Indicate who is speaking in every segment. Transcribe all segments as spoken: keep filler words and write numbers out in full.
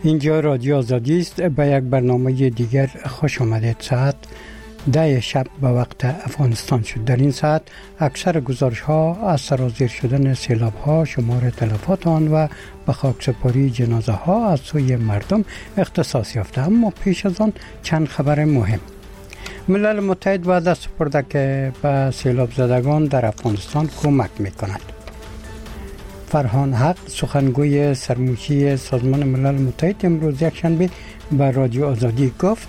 Speaker 1: اینجا رادیو آزادی است. به یک برنامه دیگر خوش آمدید. ساعت ده شب به وقت افغانستان شد. در این ساعت اکثر گزارش ها از سرازیر شدن سیلاب ها، شمار تلفات آن و به خاکسپاری جنازه ها از سوی مردم اختصاص یافته. اما پیش از آن چند خبر مهم. ملل متحد وعده سپرده که به سیلاب زدگان در افغانستان کمک میکند. فرهان حق سخنگوی سرموشی سازمان ملل متحد امروز یکشنبه به رادیو آزادی گفت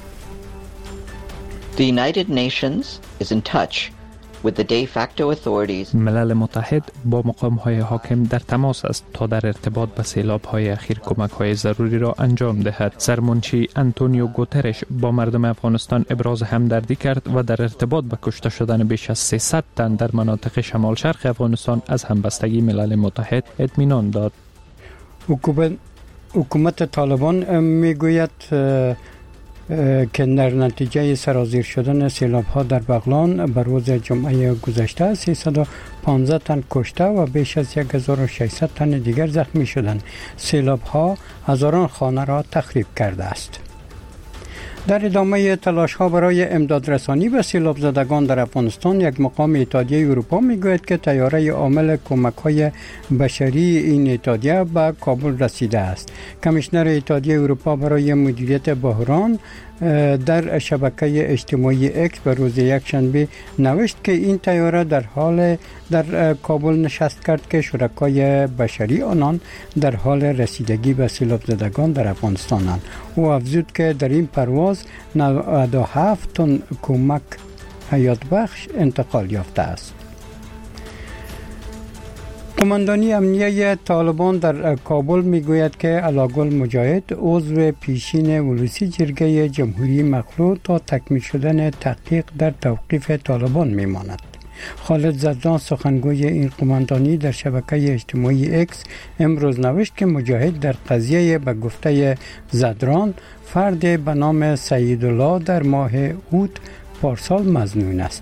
Speaker 2: The United Nations is in touch with the de facto authorities.
Speaker 3: ملل متحد با مقام‌های حاکم در تماس است تا در ارتباط به سیلاب‌های اخیر کمک‌های ضروری را انجام دهد. سرمنشی آنتونیو گوترش با مردم افغانستان ابراز همدردی کرد و در ارتباط به کشته شدن بیش از سیصد تن در مناطق شمال شرق افغانستان از همبستگی ملل متحد اطمینان داد.
Speaker 1: حکومت حکومت طالبان میگوید که در نتیجه سرازیر شدن سیلاب ها در بغلان بر روز جمعه گذشته سیصد و پانزده تن کشته و بیش از یک هزار و ششصد تن دیگر زخمی شدند. سیلاب ها هزاران خانه را تخریب کرده است. در ادامه تلاش ها برای امداد رسانی به سیلاب زدگان در افغانستان، یک مقام اتحادیه اروپا میگوید که طیاره عامل کمک های بشری این اتحادیه به کابل رسیده است. کمیشنر اتحادیه اروپا برای مدیریت بحران در شبکه اجتماعی اکس به روز یکشنبه نوشت که این طیاره در حال در کابل نشست کرد که شرکای بشری آنان در حال رسیدگی به سیلاب زدگان در افغانستانند. او افزود که در این پرواز نود و هفت تن کمک حیات بخش انتقال یافته است. قماندانی امنیه طالبان در کابل میگوید که علاگل مجاهد عضو پیشین ولوسی جرگه جمهوری مخلوع تا تکمیل شدن تحقیق در توقیف طالبان میماند. خالد زدران سخنگوی این قماندانی در شبکه اجتماعی اکس امروز نوشت که مجاهد در قضیه به گفته زدران فرد به نام سیدالله در ماه اوت پارسال مظنون است.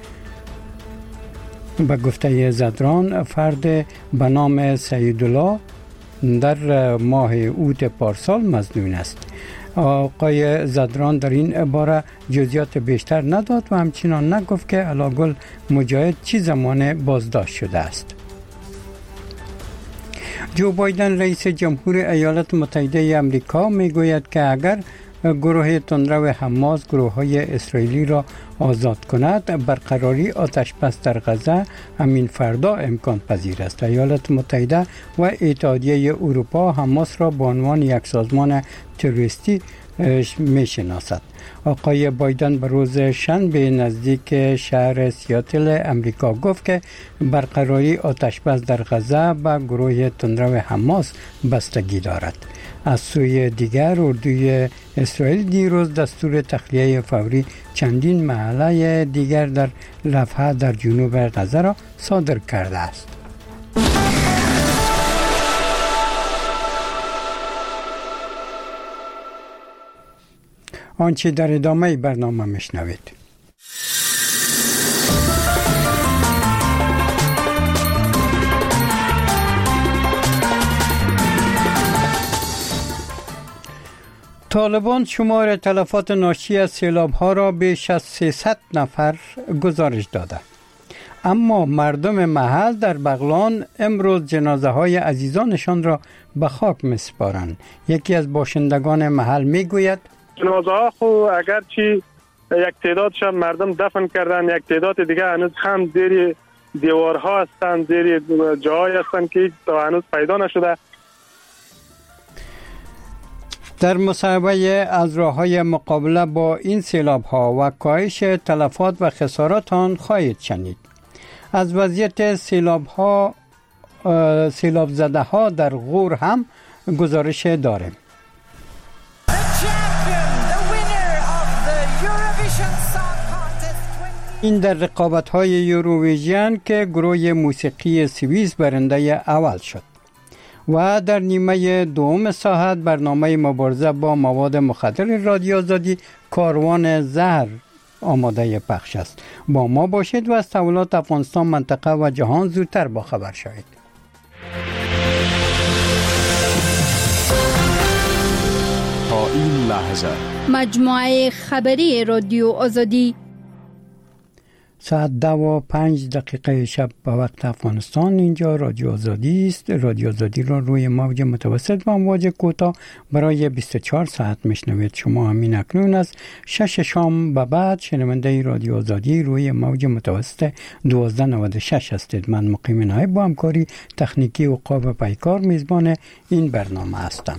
Speaker 1: به گفته زدران فرد به نام سیدالله در ماه اوت پارسال مظنون است. آقای زدران در این باره جزئیات بیشتر نداد و همچنان نگفت که علاگل مجاهد چی زمان بازداشت شده است. جو بایدن رئیس جمهور ایالات متحده آمریکا میگوید که اگر گروه تندرو حماس گروه‌های اسرائیلی را آزاد کند، برقراری آتش بس در غزه همین فردا امکان پذیر است. ایالات متحده و اتحادیه اروپا حماس را به عنوان یک سازمان تروریستی میشناسد. آقای بایدن به روز شنبه نزدیک شهر سیاتل امریکا گفت که برقراری آتش بس در غزه به گروه تندرو حماس بستگی دارد. از سوی دیگر اردوی اسرائیل دیروز دستور تخلیه فوری چندین محله دیگر در رفح در جنوب غزه را صادر کرده است. آنچه در ادامه برنامه میشنوید. طالبان شمار تلفات ناشی از سیلاب ها را بیش از سیصد نفر گزارش داده. اما مردم محل در بغلان امروز جنازه های عزیزانشان را به خاک میسپارند. یکی از باشندگان محل میگوید
Speaker 4: جنازه ها خو اگرچه یک تعدادشان مردم دفن کردن، یک تعداد دیگه هنوز هم زیر دیوارها هستند، زیر جاهای هستند که تا هنوز پیدا نشده.
Speaker 1: در مصاحبه از راه‌های مقابله با این سیلاب‌ها و کاهش تلفات و خسارات آن خواهید شنید. از وضعیت سیلاب‌ها سیلاب زده‌ها در غور هم گزارش داریم. این در رقابت‌های یوروویژن که گروه موسیقی سوئیس برنده اول شد. و در نیمه دوم ساعت برنامه مبارزه با مواد مخدر رادیو آزادی کاروان زهر آماده پخش است. با ما باشید و از تحولات افغانستان، منطقه و جهان زودتر با خبر شوید.
Speaker 5: این لحظه
Speaker 6: مجموعه خبری رادیو آزادی.
Speaker 1: ساعت دو و پنج دقیقه شب به وقت افغانستان. اینجا رادیو آزادی است. رادیو آزادی را روی موج متوسط و امواج کوتاه برای بیست و چهار ساعت میشنوید. شما همین اکنون از شش شام به بعد شنونده رادیو آزادی روی موج متوسط دوازده نود و شش هستید. من مقیم نایب با همکاری تکنیکی و قاب پیکار میزبان این برنامه هستم.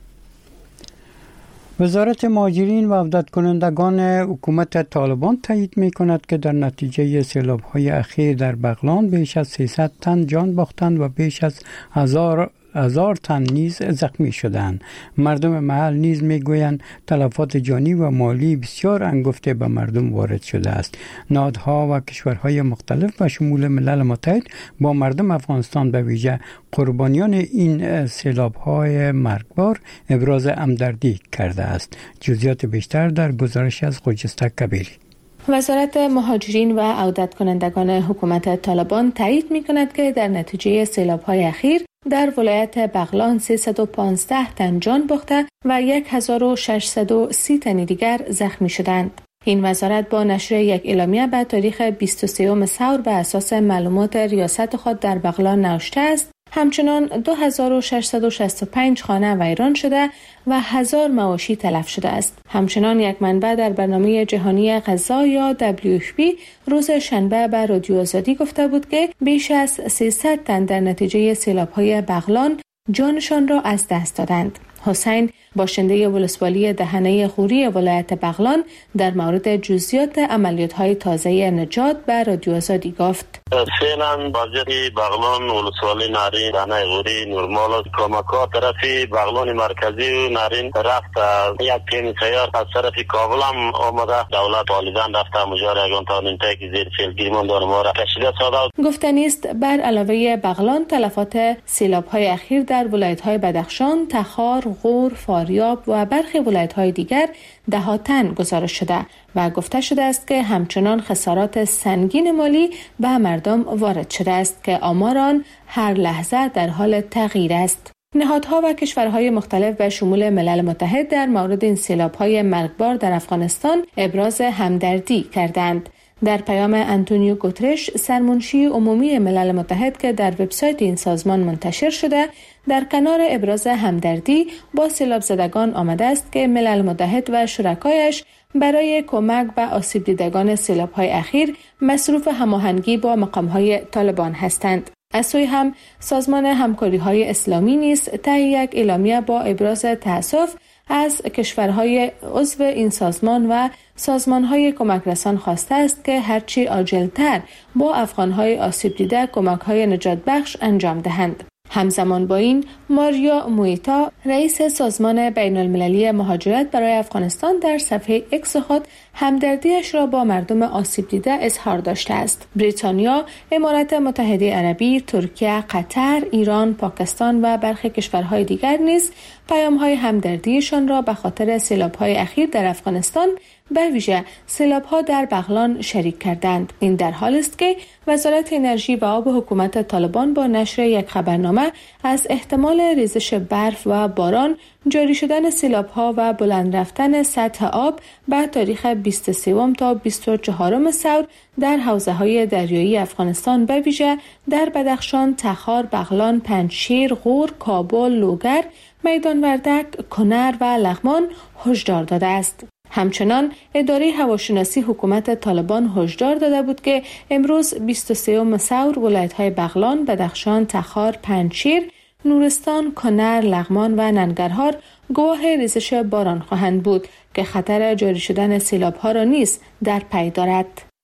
Speaker 1: وزارت مهاجرین و عودت کنندگان حکومت طالبان تایید می کند که در نتیجه سیلاب های اخیر در بغلان بیش از سیصد تن جان باختند و بیش از هزار هزار تن نیز زخمی شدند. مردم محل نیز میگویند تلفات جانی و مالی بسیار انگفته به مردم وارد شده است. نهادها و کشورهای مختلف به شمول ملل متحد با مردم افغانستان به ویژه قربانیان این سیلاب‌های مرگبار ابراز همدردی کرده است. جزئیات بیشتر در گزارش از خجسته کبیری.
Speaker 7: وزارت مهاجرین و عودت کنندگان حکومت طالبان تایید می‌کند که در نتیجه سیلاب‌های اخیر در ولایت بغلان سیصد و پانزده تن جان باخته و هزار و ششصد و سی تن دیگر زخمی شدند. این وزارت با نشر یک اعلامیه به تاریخ بیست و سوم ثور به اساس معلومات ریاست خود در بغلان نوشته است: همچنان دو هزار و ششصد و شصت و پنج خانه ویران شده و هزار مواشی تلف شده است. همچنان یک منبع در برنامه جهانی غذا یا دبلیو اف پی روز شنبه به رادیو آزادی گفته بود که بیش از سیصد تن در نتیجه سیلاب‌های بغلان جانشان را از دست دادند. حسین باشنده ولسوالی دهنه خوری ولایت بغلان در مورد جزئیات عملیات‌های تازه نجات به رادیو آزادی گفت:
Speaker 8: فعلا وضعیت بغلان ولسوالی نارین دهنه خوری نرمال است. کمک‌ها طرفی بغلان مرکزی و نارین رفت. یک تیم سیار از طرف کابل هم آمده. دولت والدین رفته مجار یگان تا نمتایی که زیر فیلگیری ماندان ما را کشیده ساده.
Speaker 7: گفتنی است بر علاوه بغلان تلفات سیلاب‌های اخیر در ولایت‌های بدخشان، تخار، غور، فاریاب و برخی ولایت‌های دیگر ده ها تن گزارش شده و گفته شده است که همچنان خسارات سنگین مالی به مردم وارد شده است که آمار آن هر لحظه در حال تغییر است. نهادها و کشورهای مختلف به شمول ملل متحد در مورد این سیلاب‌های مرگبار در افغانستان ابراز همدردی کردند. در پیام آنتونیو گوترش سرمنشی عمومی ملل متحد که در وبسایت این سازمان منتشر شده، در کنار ابراز همدردی با سیلاب زدگان آمده است که ملل متحد و شرکایش برای کمک به آسیب دیدگان سیلاب‌های اخیر مصروف هماهنگی با مقام‌های طالبان هستند. از سوی هم سازمان همکاری‌های اسلامی نیز طی یک اعلامیه با ابراز تأسف از کشورهای عضو این سازمان و سازمانهای کمک رسان خواسته است که هرچی عاجل‌تر با افغانهای آسیب دیده کمک‌های نجات بخش انجام دهند. همزمان با این ماریا مویتا رئیس سازمان بین المللی مهاجرت برای افغانستان در صفحه اکس خود همدردیش را با مردم آسیب دیده اظهار داشته است. بریتانیا، امارات متحده عربی، ترکیه، قطر، ایران، پاکستان و برخی کشورهای دیگر نیز پیام‌های همدردیشان را به خاطر سیلاب‌های اخیر در افغانستان به ویژه سیلاب‌ها در بغلان شریک کردند. این در حالی است که وزارت انرژی و آب حکومت طالبان با نشر یک خبرنامه از احتمال ریزش برف و باران، جاری شدن سیلاب‌ها و بلند رفتن سطح آب به تاریخ بیست و سه تا بیست و چهار ثور در حوزه‌های دریایی افغانستان به ویژه در بدخشان، تخار، بغلان، پنجشیر، غور، کابل، لوگر، میدان وردک، کنر و لغمان هشدار داده است. همچنان اداره هواشناسی حکومت طالبان هشدار داده بود که امروز بیست و سه ثور ولایت‌های بغلان، بدخشان، تخار، پنجشیر، نورستان، کنر، لغمان و ننگرهار گواه ریزش باران خواهند بود که خطر جاری شدن سیلاب‌ها را نیز در پی دارد.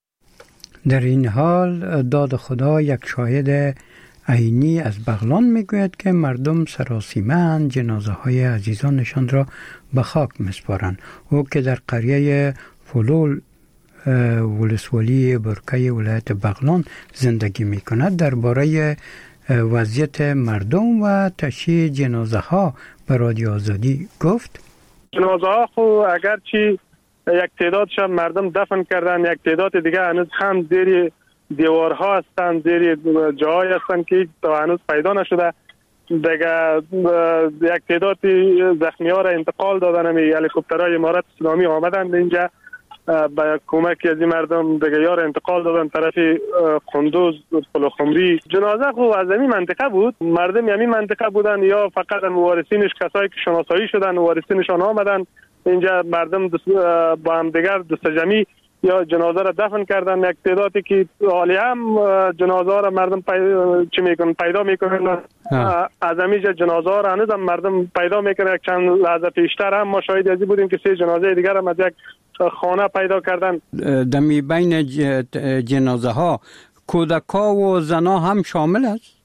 Speaker 1: در این حال داد خدا یک شاهد عینی از بغلان میگوید که مردم سراسیمه جنازه های عزیزانشان را به خاک میسپارند. او که در قریه فلول ولسوالی برکه ولایت بغلان زندگی میکند درباره وضعیت مردم و تشییع جنازه ها به رادیو آزادی گفت:
Speaker 4: جنازه ها خو اگر چی یک تعدادشان مردم دفن کردن، یک تعداد دیگه هنوز هم زیر دیوارها هستند، زیر جاهای هستند که تا هنوز پیدا نشده. دیگه یک تعداد زخمی ها را انتقال دادن. همی هلیکوپترهای امارات اسلامی آمدند اینجا با کمک از این مردم دیگه یار انتقال دادن طرف قندوز پلوخمری. جنازه خو از این منطقه بود، مردم همین منطقه بودن یا فقط وارثینش کسایی که شناسایی شدن وارثینشان آمدن اینجا مردم با هم دیگر دست جمعی یا جنازه را دفن کردن. یک تعدادی که حالی هم جنازه را مردم پیدا چی میکنن پیدا میکنن از همیشه جنازه را هنوز هم مردم پیدا میکنن. یک چند لحظه پیشتر هم ما شاهد ازی بودیم که سه جنازه دیگر هم از یک خانه پیدا کردن.
Speaker 1: دمی بین جنازه ها کودکا و زنا هم شامل است؟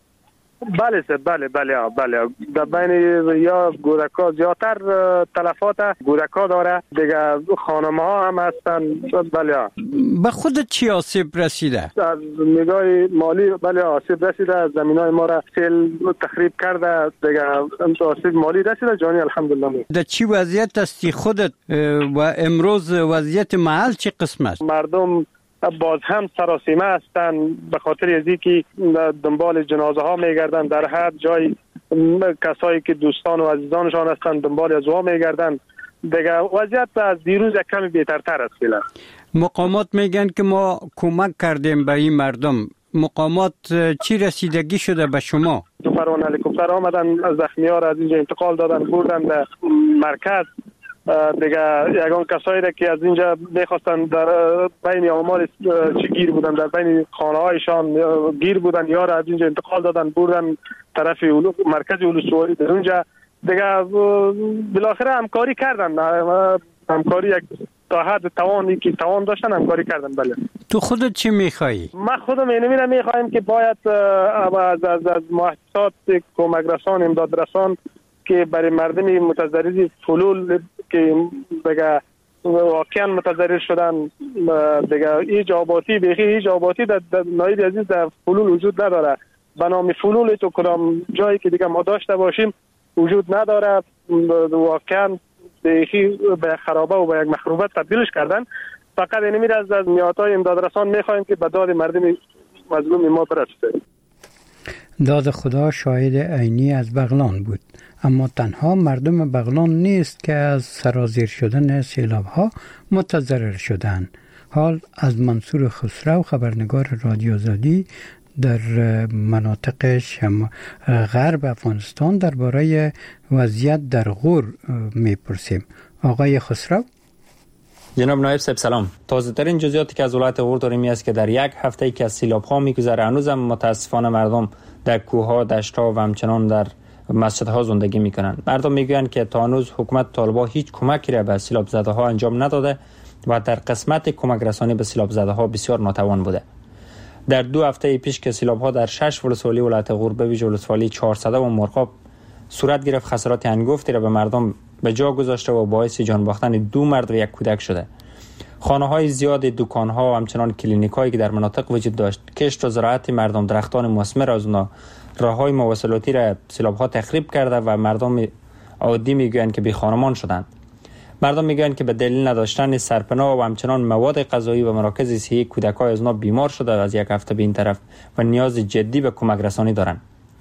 Speaker 4: بله سر بله بله بله در بین یا گورکا زیادتر تلفات گورکا داره دیگه خانم ها هم هستن. بله
Speaker 1: به خودت چی آسیب رسیده؟
Speaker 4: از نگاه مالی بله آسیب رسیده، زمین های ما را سیل تخریب کرده دیگه آسیب مالی رسیده جانی الحمدلله.
Speaker 1: در چی وضعیت هستی خودت و امروز وضعیت محل چی قسم است؟
Speaker 4: مردم باز هم سراسیمه هستند به خاطر ازی که دنبال جنازه ها میگردن. در هر جای کسایی که دوستان و عزیزانشان هستند دنبال از ها میگردن. دیگه وضعیت از دیروز یک کمی بهترتر است. فعلا
Speaker 1: مقامات میگن که ما کمک کردیم به این مردم. مقامات چی رسیدگی شده به شما؟
Speaker 4: دو پروان هلیکوپتر آمدن زخمی ها را از اینجا انتقال دادن بردن به مرکز. دیگه یگان کسایی را که از اینجا میخواستن در بین آمار چی گیر بودن در بین خانه هایشان گیر بودن یا را از اینجا انتقال دادن بردن طرف مرکز ولسوالی در اونجا. دیگه بالاخره همکاری کردن، همکاری یک تا حد توانی که توان داشتن همکاری کردن. بله
Speaker 1: تو خودت چی میخوایی؟
Speaker 4: ما خودم اینمی میخوایم که باید از از, از مؤسسات کمک رسان امداد رسان که برای مردم متضرر فلول که دیگه واقعا متضرر شدن دیگه هیچ آباتی بیخی هیچ آباتی در نایب عزیز در فلول وجود نداره. به نام فلول تو کدام جایی که دیگه ما داشته باشیم وجود نداره. واقعا بیخی به خرابه و به یک مخروبه تبدیلش کردن. فقط اینمی از از نیاتای امداد رسان میخوایم که به داد مردم مظلوم ما برسه.
Speaker 1: داد خدا شاهد عینی از بغلان بود، اما تنها مردم بغلان نیست که از سرازیر شدن سیلاب ها متضرر شدند. حال از منصور خسرو خبرنگار رادیو آزادی در مناطق شم... غرب افغانستان درباره وضعیت در غور میپرسیم. آقای خسرو.
Speaker 5: جناب نایب صاحب سلام. تازه ترین جزئیاتی که از ولایت غور داریم این است که در یک هفته ای که از سیلاب ها میگذره هنوز هم متاسفانه مردم در کوه ها، دشت ها و همچنان در مسجد ها زندگی میکنند. مردم میگویند که تا هنوز حکومت طالبان هیچ کمکی را به سیلاب زده ها انجام نداده و در قسمت کمک رسانی به سیلاب زده ها بسیار ناتوان بوده. در دو هفته پیش که سیلاب ها در شش ولسوالی ولایت غور به ویژه ولسوالی چهارصد و مرغاب صورت گرفت، خسارات انگفتی را به مردم به جا گذاشته و باعث جان باختن دو مرد و یک کودک شده. خانه های زیاد، دکان ها و همچنان کلینیک هایی که در مناطق وجود داشت، کشت و زراعت مردم، درختان مثمر از اونا، راه های مواصلاتی را سیلاب ها تخریب کرده و مردم عادی میگویند که بی خانمان شدند. مردم میگویند که به دلیل نداشتن سرپناه و همچنان مواد غذایی و مراکز صحی کودکای از اونا بیمار شده از یک هفته به این طرف و نیاز جدی به کمک رسانی دارند.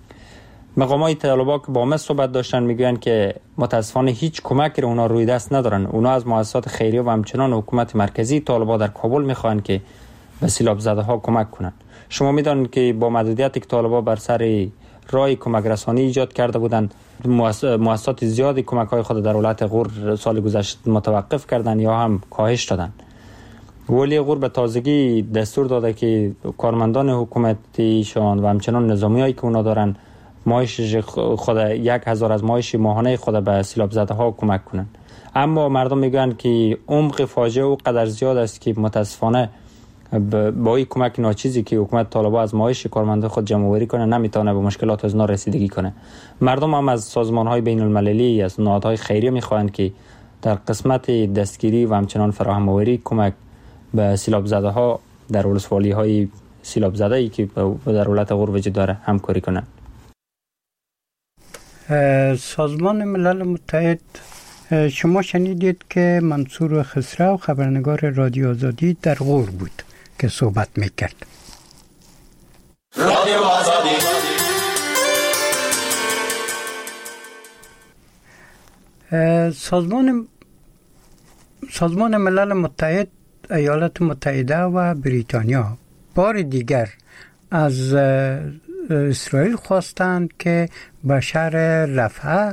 Speaker 5: مقامات طالبان که با ما صحبت داشتن میگویند که متاسفانه هیچ کمکی را اونا روی دست ندارن. اونا از مؤسسات خیریه و همچنان حکومت مرکزی طالبان در کابل میخوان که به سیلاب زده ها کمک کنند. شما میدانید که با محدودیتی که طالبان بر سر راه کمک رسانی ایجاد کرده بودند، مؤسسات زیادی کمک های خود در ولایت غور سال گذشته متوقف کردند یا هم کاهش دادند. ولی غور به تازگی دستور داده که کارمندان حکومتیشان و همچنان نظامیایی که اونا دارن معاش خود یک هزار از معاش ماهانه خود به سیلاب زده ها کمک کنند. اما مردم میگن که عمق فاجعه او قدر زیاد است که متاسفانه با این کمک ناچیزی که حکومت طالبان از معاش کارمندان خود جمع آوری کنه نمیتونه به مشکلات از اونا رسیدگی کنه. مردم هم از سازمان های بین المللی، از نهادهای خیریه میخواهند که در قسمت دستگیری و همچنان فراهم آوری کمک به سیلاب زده ها در ولسوالی های سیلاب زده ای که در ولایت غور وجود داره همکاری کنند.
Speaker 1: سازمان ملل متحد، شما شنیدید که منصور خسرو خبرنگار رادیو آزادی در غور بود که صحبت میکرد.
Speaker 9: رادیو آزادی
Speaker 1: سازمان سازمان ملل متحد، ایالات متحده و بریتانیا بار دیگر از اسرائیل خواستند که به شهر رفح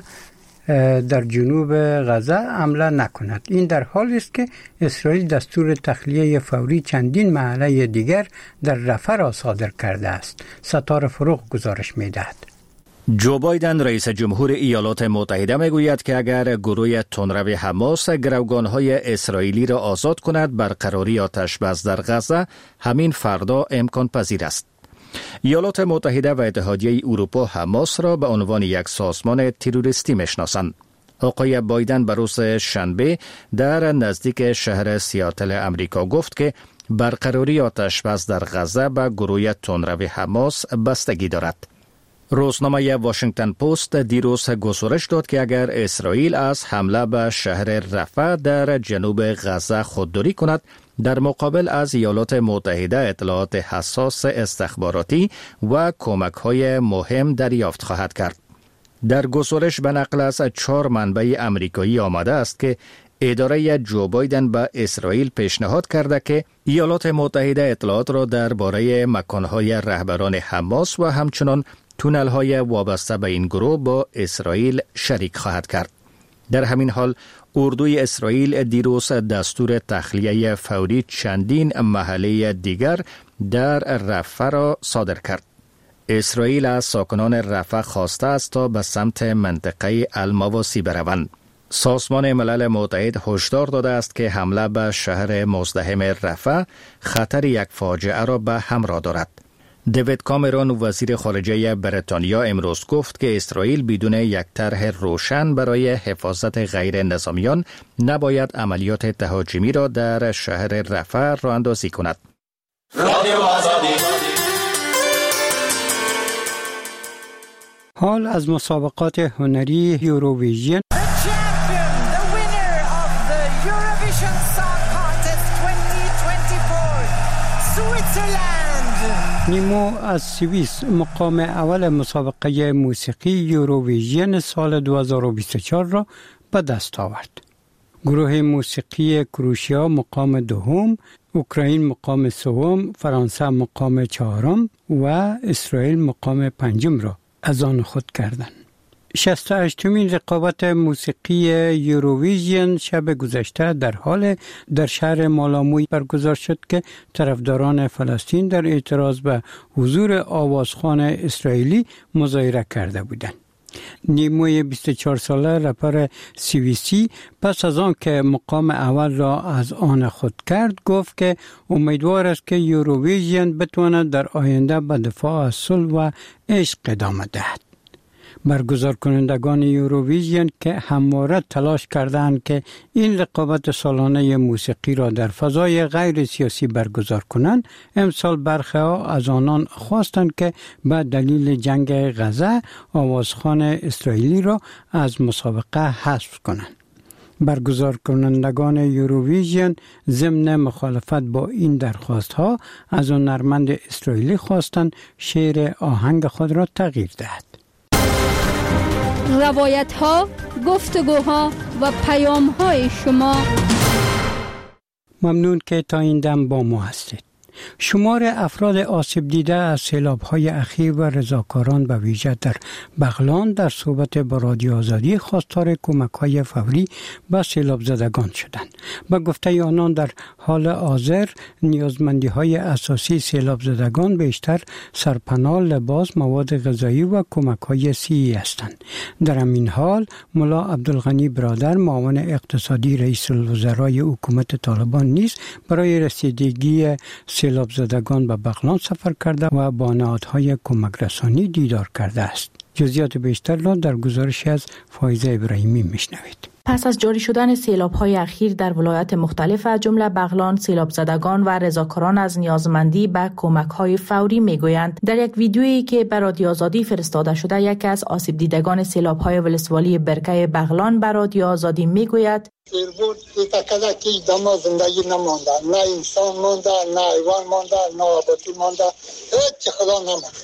Speaker 1: در جنوب غزه حمله نکند. این در حالی است که اسرائیل دستور تخلیه فوری چندین محله دیگر در رفح را صادر کرده است. ستاره فروغ گزارش می‌دهد.
Speaker 9: جو بایدن رئیس جمهور ایالات متحده میگوید که اگر گروه تندرو حماس گروگانهای اسرائیلی را آزاد کند، برقراری آتش بس در غزه همین فردا امکان پذیر است. ایالات متحده و اتحادیه اروپا حماس را به عنوان یک سازمان تروریستی میشناسند. آقای بایدن به روز شنبه در نزدیک شهر سیاتل امریکا گفت که برقراری آتش بس در غزه به گروه تندرو حماس بستگی دارد. روزنامه واشنگتن پست دیروز گزارش داد که اگر اسرائیل از حمله به شهر رفح در جنوب غزه خودداری کند، در مقابل از ایالات متحده اطلاعات حساس استخباراتی و کمک‌های مهم دریافت خواهد کرد. در گزارش به نقل از چهار منبع امریکایی آمده است که اداره جو بایدن به اسرائیل پیشنهاد کرده که ایالات متحده اطلاعات را درباره مکان‌های رهبران حماس و همچنان تونل‌های وابسته به این گروه با اسرائیل شریک خواهد کرد. در همین حال اردوی اسرائیل دیروز دستور تخلیه فوری چندین محله دیگر در رفح را صادر کرد. اسرائیل از ساکنان رفح خواسته است تا به سمت منطقه المواسی بروند. سازمان ملل متحد هشدار داده است که حمله به شهر مزدحم رفح خطر یک فاجعه را به همراه دارد. دیوید کامرون وزیر خارجه بریتانیا امروز گفت که اسرائیل بدون یک طرح روشن برای حفاظت غیر نظامیان نباید عملیات تهاجمی را در شهر رفح راه اندازی کند.
Speaker 1: حال از مسابقات هنری یوروویژن. نیمو از سوئیس مقام اول مسابقه موسیقی یوروویژن سال دو هزار و بیست و چهار را به دست آورد. گروه موسیقی کروشیا مقام دوم، اوکراین مقام سوم، فرانسه مقام چهارم و اسرائیل مقام پنجم را از آن خود کردند. شصت و هشتمین رقابت موسیقی یوروویژن شب گذشته در حال در شهر مالامو برگزار شد که طرفداران فلسطین در اعتراض به حضور آوازخوان اسرائیلی مظاهره کرده بودند. نیموی بیست و چهار ساله رپر سوئیسی پس از آن که مقام اول را از آن خود کرد گفت که امیدوار است که یوروویژن بتواند در آینده به دفاع از صلح و عشق ادامه دهد. برگزار کنندگان یوروویژن که همواره تلاش کردند که این رقابت سالانه موسیقی را در فضای غیر سیاسی برگزار کنند، امسال برخی ها از آنان خواستند که به دلیل جنگ غزه آوازخوان اسرائیلی را از مسابقه حذف کنند. برگزار کنندگان یوروویژن ضمن مخالفت با این درخواست ها از هنرمند اسرائیلی خواستند شعر آهنگ خود را تغییر دهد.
Speaker 6: روایت ها، گفتگوها و پیام های شما.
Speaker 1: ممنون که تا این دم با ما هستید. شمار افراد آسیب دیده از سیلاب‌های اخیر و رضاکاران به ویژه در بغلان در صحبت با رادیو آزادی خواستار کمک‌های فوری به سیلاب زدگان شدند. به گفته آنان در حال حاضر نیازمندی‌های اساسی سیلاب زدگان بیشتر سرپناه، لباس، مواد غذایی و کمک‌های صحی هستند. در همین حال ملا عبدالغنی برادر معاون اقتصادی رئیس الوزرای حکومت طالبان نیز برای رسیدگی سیلاب زدگان به بغلان سفر کرده و با نهادهای کمک رسانی دیدار کرده است. جزئیات بیشتر را در گزارش از فایزه ابراهیمی میشنوید.
Speaker 7: پس از جاری شدن سیلاب‌های اخیر در ولایات مختلف از جمله بغلان، سیلاب زدگان و رضاکاران از نیازمندی به کمک‌های فوری میگویند. در یک ویدیویی که به رادیو آزادی فرستاده شده، یکی از آسیب دیدگان سیلاب‌های ولسوالی برکه بغلان به رادیو آزادی میگوید:
Speaker 10: فیربود ایتاکده که دما زندگی نمانده، نه انسان مانده، نه حیوان مانده، نه آبادی مانده، هیچ خدا نمانده.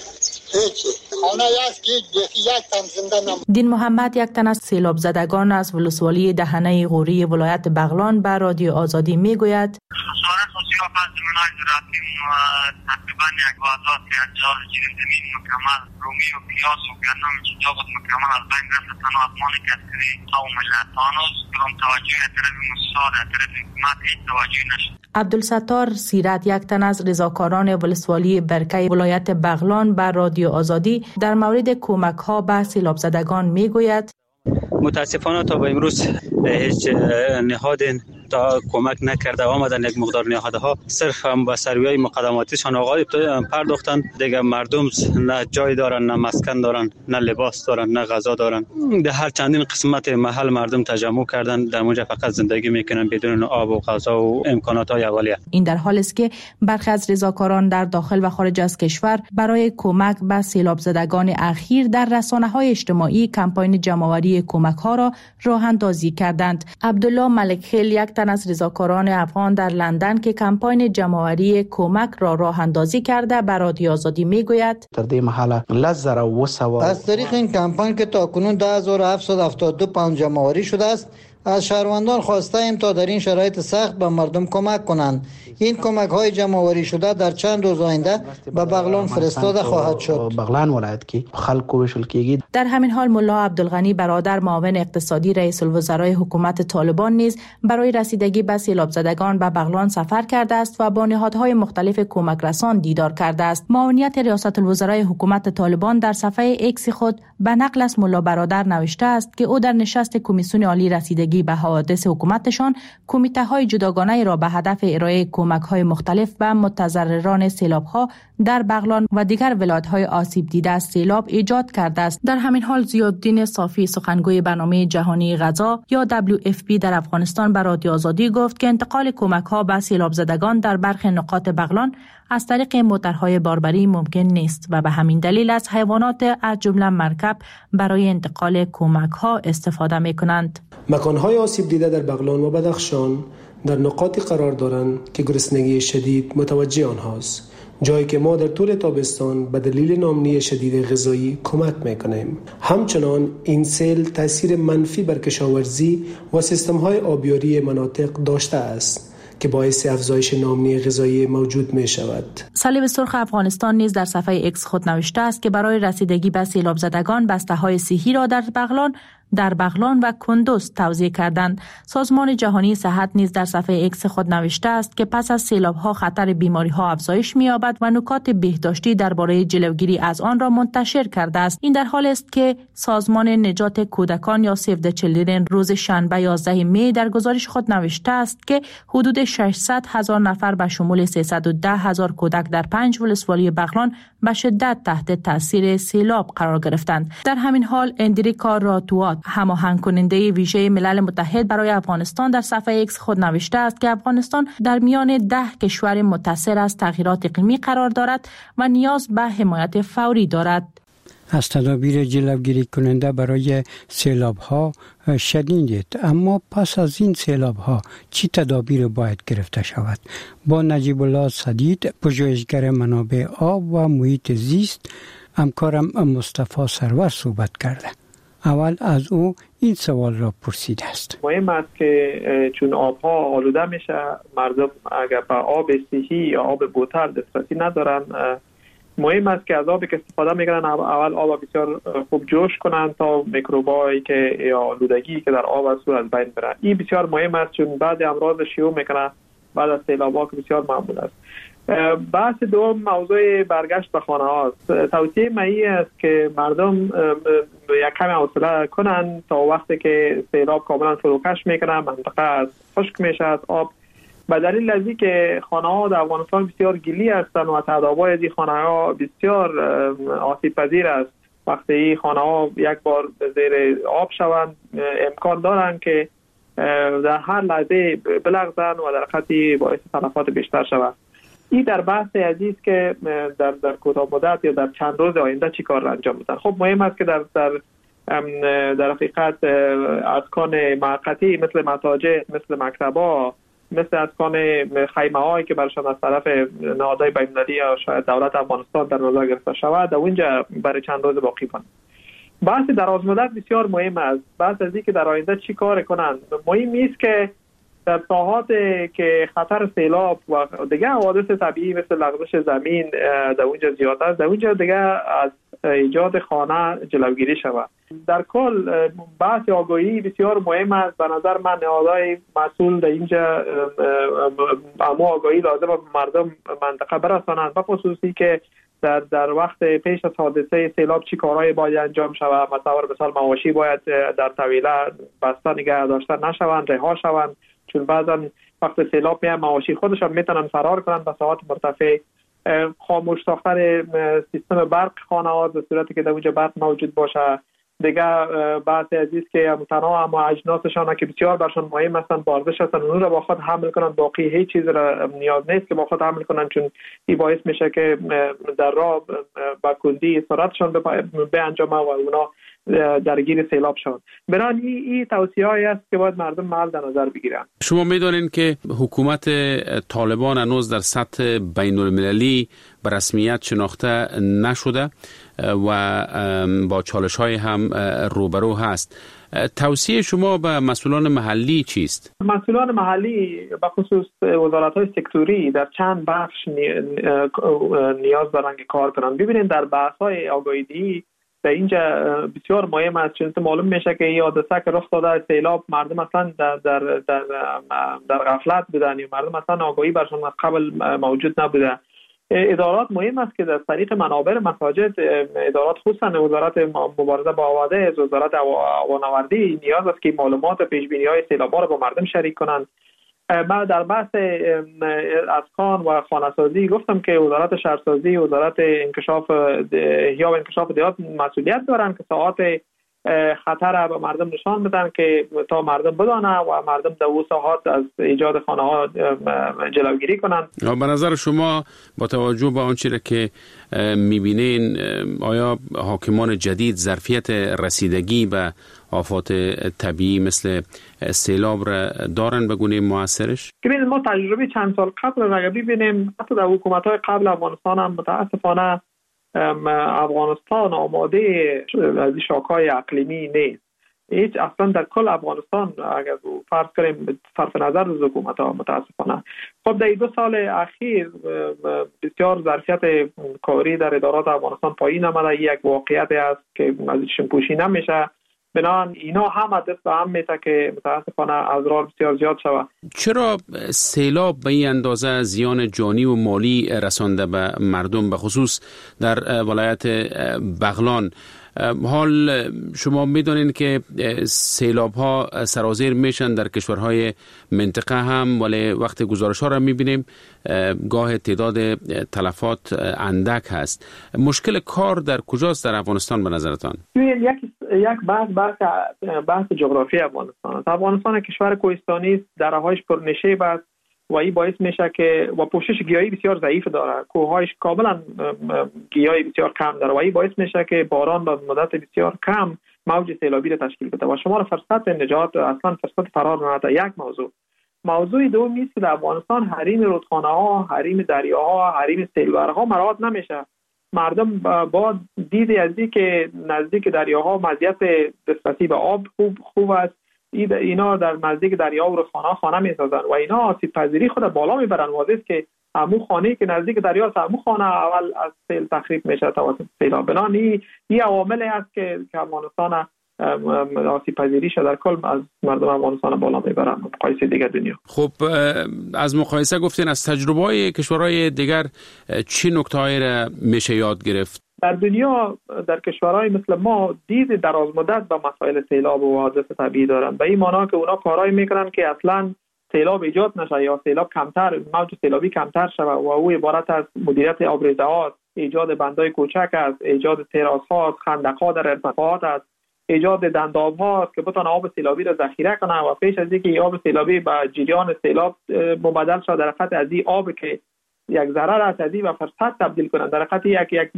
Speaker 10: هیچی خانه است که یک تن زنده نمونده.
Speaker 7: دین محمد یک تن از سیلاب زدگان از ولسوالی دهنه غوری ولایت بغلان به رادیو آزادی میگوید
Speaker 11: خسارت و سیاه از زمینای زراعتی تقریبا یک بازار که اجزار زمین مکمل رومی و پیاز و گندم اینجا بود مکمل از بین رفت. تنها افغانی که از کلی قوم ملت هانوز برام توجه طرف مصاد طرف حکومت هیچ توجه نشد.
Speaker 7: عبدالستار سیرت یک تن از رضاکاران ولسوالی برکه ولایت بغلان به رادیو آزادی در مورد کمک ها به سیلاب زدگان میگوید
Speaker 12: متاسفانه تا به امروز هیچ نهاد تا کمک نکرده آمدن. یک مقدار نهادها صرف هم به سرویای مقدماتیشان آغاز پرداختن. دیگه مردم نه جای دارن، نه مسکن دارن، نه لباس دارن، نه غذا دارن. در هر چندین قسمت محل مردم تجمع کردن، در اونجا فقط زندگی میکنن بدون آب و غذا و امکانات های اولیه.
Speaker 7: این در حالی است که برخی از رضاکاران در داخل و خارج از کشور برای کمک به سیلاب زدگان اخیر در رسانه‌های اجتماعی کمپاین جمع‌آوری کمک ها را راه اندازی کردند. عبدالله ملکخیل یک تن از رضاکاران افغان در لندن که کمپاین جمع‌آوری کمک را راه اندازی کرده به رادیو آزادی میگوید
Speaker 13: در این محله لزر و سوار
Speaker 14: از طریق این کمپاین که تاکنون ده هزار و هفتصد و هفتاد و دو پوند جمع‌آوری شده است، از شهروندان خواسته ایم تا در این شرایط سخت به مردم کمک کنند. این کمک های جمع‌آوری شده در چند روز آینده به بغلان فرستاده خواهد شد.
Speaker 13: بغلان ولایت که خلق وشل کیږي.
Speaker 7: در همین حال ملا عبدالغنی برادر معاون اقتصادی رئیس الوزرای حکومت طالبان نیز برای رسیدگی به سیلاب زدگان به بغلان سفر کرده است و با نهادهای مختلف کمک رسان دیدار کرده است. معاونیت ریاست الوزرای حکومت طالبان در صفحه ایکس خود به نقل از ملا برادر نوشته است که او در نشست کمیسیون عالی رسیدگی به حوادث حکومتشان کمیته های جداگانه را به هدف ارائه کمک های مختلف به متضرران سیلاب ها در بغلان و دیگر ولایت های آسیب دیده از سیلاب ایجاد کرده است. در همین حال ضیاءالدین صافی سخنگوی برنامه جهانی غذا یا دبلیو اف پی در افغانستان به رادیو آزادی گفت که انتقال کمک ها به سیلاب زدگان در برخی نقاط بغلان از طریق موترهای باربری ممکن نیست و به همین دلیل از حیوانات از جمله مرکب برای انتقال کمک ها استفاده می کنند.
Speaker 15: مکانهای آسیب دیده در بغلان و بدخشان در نقاطی قرار دارند که گرسنگی شدید متوجه آنهاست، جایی که ما در طول تابستان به دلیل ناامنی شدید غذایی کمک میکنیم. همچنان این سیل تاثیر منفی بر کشاورزی و سیستم‌های آبیاری مناطق داشته است که باعث افزایش ناامنی غذایی موجود می شود.
Speaker 7: صلیب سرخ افغانستان نیز در صفحه ایکس خود نوشته است که برای رسیدگی به سیلاب زدگان بسته‌های صحی را در بغلان در بغلان و کندوز توزیع کردند. سازمان جهانی صحت نیز در صفحه ایکس خود نوشته است که پس از سیلاب‌ها خطر بیماری‌ها افزایش می‌یابد و نکات بهداشتی درباره جلوگیری از آن را منتشر کرده است. این در حالی است که سازمان نجات کودکان یا سیو د چیلدرن روز شنبه یازده می در گزارش خود نوشته است که حدود ششصد هزار نفر به شمول سیصد و ده هزار کودک در پنج ولسوالی بغلان به شدت تحت تاثیر سیلاب قرار گرفتند. در همین حال اندریکا راتوات هماهنگ کننده ویژه ملل متحد برای افغانستان در صفحه ایکس خود نوشته است که افغانستان در میان ده کشور متاثر از تغییرات اقلیمی قرار دارد و نیاز به حمایت فوری دارد.
Speaker 1: از تدابیر جلوگیری کننده برای سیلاب ها شنیدید، اما پس از این سیلاب ها چی تدابیر باید گرفته شود؟ با نجیب الله صدید، پژوهشگر منابع آب و محیط زیست، همکارم مصطفی سرور صحبت کرده. اول از او این سوال را پرسیده است.
Speaker 4: مهم است که چون آبها آلوده میشه، مردم اگر به آب صحی یا آب بوتل دسترسی ندارن، مهم است که از آبی که استفاده میکنن اول آب بسیار خوب جوش کنن تا میکروبایی که یا آلودگی که در آب است از بین بره. این بسیار مهم است چون بعد امراض شیوع میکنه بعد از سیلاب‌ها که بسیار معمول است. بحث دوم موضوع برگشت به خانه هاست. توصیه من این است که مردم یک کمی حوصله کنن تا وقتی که سیلاب کاملا فروکش میکنه، منطقه خشک میشه از آب. به دلیل از اینکه خانه ها در افغانستان بسیار گلی هستند و تعدادهای از این خانه ها بسیار آسیب پذیر است. وقتی این خانه ها یک بار زیر آب شوند امکان دارند که در هر لحظه بلغزند و در خطی باعث تلفات بیشتر شود. این در بحث عزیز که در در کوتاه مدت یا در چند روز آینده چی کار را انجام بدن. خب مهم است که در در در حقیقت ارکان موقتی مثل متاجر، مثل مکتب‌ها مثل اسکان خیمه هایی که برشان از طرف نهادهای بین‌المللی یا شاید دولت افغانستان در نظر گرفته شود، اونجا برای چند روز باقی کنند. بحث دراز مدت بسیار مهم است. بحث از اینکه در آینده چی کار کنند. مهم است که در ساحات که خطر سیلاب و دیگه حوادث طبیعی مثل لغزش زمین در اونجا زیاد است، در اونجا دیگه از ایجاد خانه جلوگیری شود. در کل بحث آگاهی بسیار مهم است. به نظر من نهادهای مسئول در اینجا اما آگاهی لازم به مردم منطقه برسانند، و خصوصی که در در وقت پیش از حادثه سیلاب چی کارهای باید انجام شود. مثلا مثال مواشی باید در طویله بسته نگه داشته نشوند، رها شوند، چون بعضا وقت سیلاب میان مواشی خودشان میتونن فرار کنند به ساحات مرتفع. خاموش ساختن سیستم برق خانه ها به صورتی که در اونجا برق موجود باشه. دیگه بحث عزیز که تنها اما اجناسشان که بسیار برشان مهم هستند بارزش هستند، اون رو با خود حمل کنند. باقی هیچ چیز را نیاز نیست که با خود حمل کنند، چون این باعث میشه که در راه با کندی سرعتشان به انجام و اونا درگیر سیلاب شوند. برای این توصیه‌ای است که باید مردم محل در نظر بگیرن.
Speaker 16: شما می‌دانید که حکومت طالبان هنوز در سطح بین‌المللی به رسمیت شناخته نشده و با چالش‌های هم روبرو هست. توصیه شما به مسئولان محلی چیست؟
Speaker 4: مسئولان محلی به خصوص وزارت‌های سکتوری در چند بخش نیاز دارن که کار کنن. ببینید در بحث‌های آگاهی‌دهی در اینجا بسیار مهم است، چون معلوم میشه که این حادثه که رخ داده سیلاب مردم اصلا در در در, در غفلت بودن، یا مردم اصلا آگاهی برشان از قبل موجود نبوده. ادارات مهم است که در طریق منابر مساجد، ادارات خصوصا وزارت مبارزه با حوادث، وزارت هوانوردی نیاز است که معلومات پیش‌بینی‌های سیلاب‌ها را با مردم شریک کنند. من در بحث اسکان و خانه‌سازی گفتم که وزارت شهرسازی، وزارت انکشاف احیا و انکشاف دیهات مسئولیت دارن که ساعات خطر به مردم نشان بدن که تا مردم بدانه و مردم در اون ساعات از ایجاد خانه‌ها جلوگیری کنند.
Speaker 16: به نظر شما با توجه به آنچه که می‌بینین، آیا حاکمان جدید ظرفیت رسیدگی به آفات طبیعی مثل سیلاب را دارن به گونه موثرش؟
Speaker 4: ببینید ما تجربه چند سال قبل را ببینیم، حتی در حکومت‌های قبل افغانستان هم متاسفانه افغانستان آماده از شاک‌های اقلیمی نیست. هیچ اصلا در کل افغانستان اگر فرض کنیم صرف نظر از حکومت‌ها متاسفانه. خب در دو سال اخیر بسیار ظرفیت کاری در ادارات افغانستان پایین آمده. یک واقعیت است که ازش پوشی نمیشه. بنابراین اینا هم دست به هم میته که متاسفانه اضرار بسیار زیاد شود.
Speaker 16: چرا سیلاب به این اندازه زیان جانی و مالی رسانده به مردم، به خصوص در ولایت بغلان؟ حال شما میدونین که سیلاب ها سرازیر میشن در کشورهای منطقه هم، ولی وقت گزارش ها را میبینیم گاه تعداد تلفات اندک هست. مشکل کار در کجاست در افغانستان به نظرتان؟
Speaker 4: یک یک بحث بحث بحث جغرافی افغانستان است. افغانستان کشور کوهستانی است، درهایش پرنشیب است و این باعث میشه که و پوشش گیاهی بسیار ضعیف داره. کوههایش کاملا گیاهی بسیار کم داره و این باعث میشه که باران به مدت بسیار کم موج سیلابی را تشکیل بده و شما را فرصت نجات اصلا فرصت فرار نده. یک موضوع موضوع دوم است که در افغانستان حریم رودخانه ها، حریم دریاها، حریم سیلورها مراعات نمیشه. مردم با دید از اینکه نزدیک دریاها مزیت دسترسی به آب خوب خوب است، اینا در نزدیک دریا و رودخانه خانه میسازن و اینا آسیب پذیری خود بالا میبرن. واضحه است که همون خانه‌ای که نزدیک دریا است، همون خانه اول از سیل تخریب میشه توسط سیلاب. بنابراین این عواملی است که افغانستان آسیب پذیریش در کل از مردم افغانستان بالا میبرن مقایسه دیگر دنیا.
Speaker 16: خب از مقایسه گفتین، از تجربه‌های کشورهای دیگر چه نکته‌ای را میشه یاد گرفت؟
Speaker 4: در دنیا در کشورهای مثل ما دید دراز مدت به مسائل سیلاب و حوادث طبیعی دارن. به این معنی که اونا کارایی میکنن که اصلا سیلاب ایجاد نشه یا سیلاب کمتر، موج سیلابی کمتر شود و او عبارت از مدیریت آبریزه‌ها، ایجاد بندای کوچک است، ایجاد تراس‌ها، خندق‌ها در ارتفاعات است، ایجاد دنداب‌ها است که بتونه آب سیلابی را ذخیره کنه و پیش از اینکه آب سیلابی به جریان سیلاب مبادل شود در حد از این آب که یک ضرر است از این و فرصت تبدیل کنند در حقیقت یک یک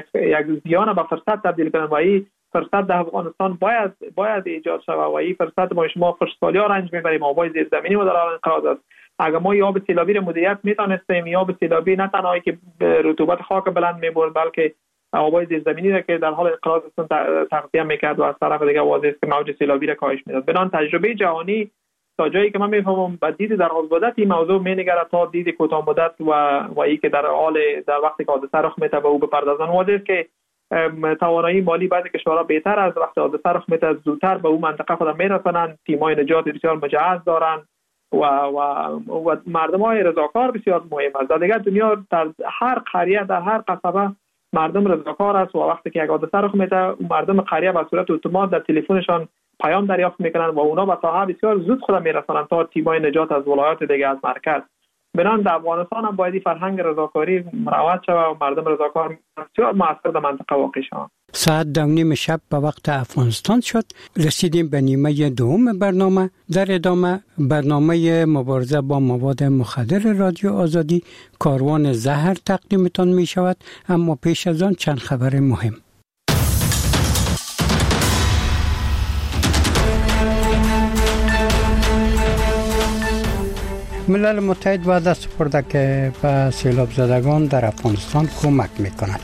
Speaker 4: یک زیان به فرصت تبدیل کنند و این فرصت در افغانستان باید باید ایجاد شود و این فرصت ما شما خوشحالی ها رنج میبریم. آبای زیرزمینی ما در انقراض است.
Speaker 17: اگر ما یا آب سیلابی را مدیریت میتونستیم، یا آب سیلابی نه تنها که رطوبت خاک بلند میبرد بلکه آبای زیرزمینی را که در حال انقراض تغذیه میکرد و از طرف دیگه واضح است که موج سیلابی را کاهش میداد. بنان تجربه جهانی تا جایی که من میفهمم با دید در مدت این موضوع مینگره تا دید کوتاه مدت و و ای که در حال در وقتی که حادثه رخ میده به او بپردازن. واضح است که توانایی مالی بعضی کشورها بهتر از وقتی حادثه رخ میده زودتر به اون منطقه خود میرسونن، تیمای نجات بسیار مجهز دارن و و, و مردمای رضاکار بسیار مهم است. در دیگر دنیا در هر قریه در هر قصبه مردم رضاکار است و وقتی که یک حادثه رخ میده مردم قریه به صورت اتومات در تلفنشان پیام دریافت میکنن و اونا به ساحه بسیار زود خود میرسونن تا تیمای نجات از ولایات دیگه از مرکز. بنان در افغانستان هم باید فرهنگ رضاکاری مروج شود و مردم رضاکار بسیار موثر در منطقه واقع شوند.
Speaker 1: ساعت دو نیم شب به وقت افغانستان شد. رسیدیم به نیمه دوم برنامه. در ادامه برنامه مبارزه با مواد مخدر رادیو آزادی کاروان زهر تقدیمتان می شود، اما پیش از آن چند خبر مهم. ملل متحد وعده سپرده که به سیلاب زدگان در افغانستان کمک میکند.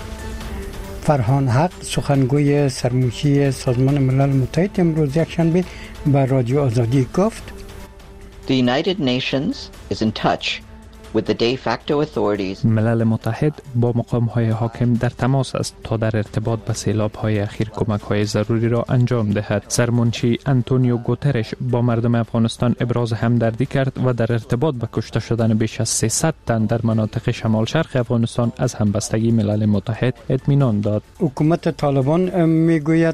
Speaker 1: فرهان حق سخنگوی سرموشی سازمان ملل متحد امروز یکشنبه به رادیو آزادی گفت
Speaker 2: The United Nations is in touch with the de facto authorities.
Speaker 3: ملل متحد با مقام‌های حاکم در تماس است تا در ارتباط با سیلاب‌های اخیر کمک‌های ضروری را انجام دهد. سرمنشی آنتونیو گوترش با مردم افغانستان ابراز همدردی کرد و در ارتباط با کشته شدن بیش از سیصد تن در مناطق شمال شرق افغانستان از همبستگی ملل متحد اطمینان داد.
Speaker 1: حکومت طالبان میگوید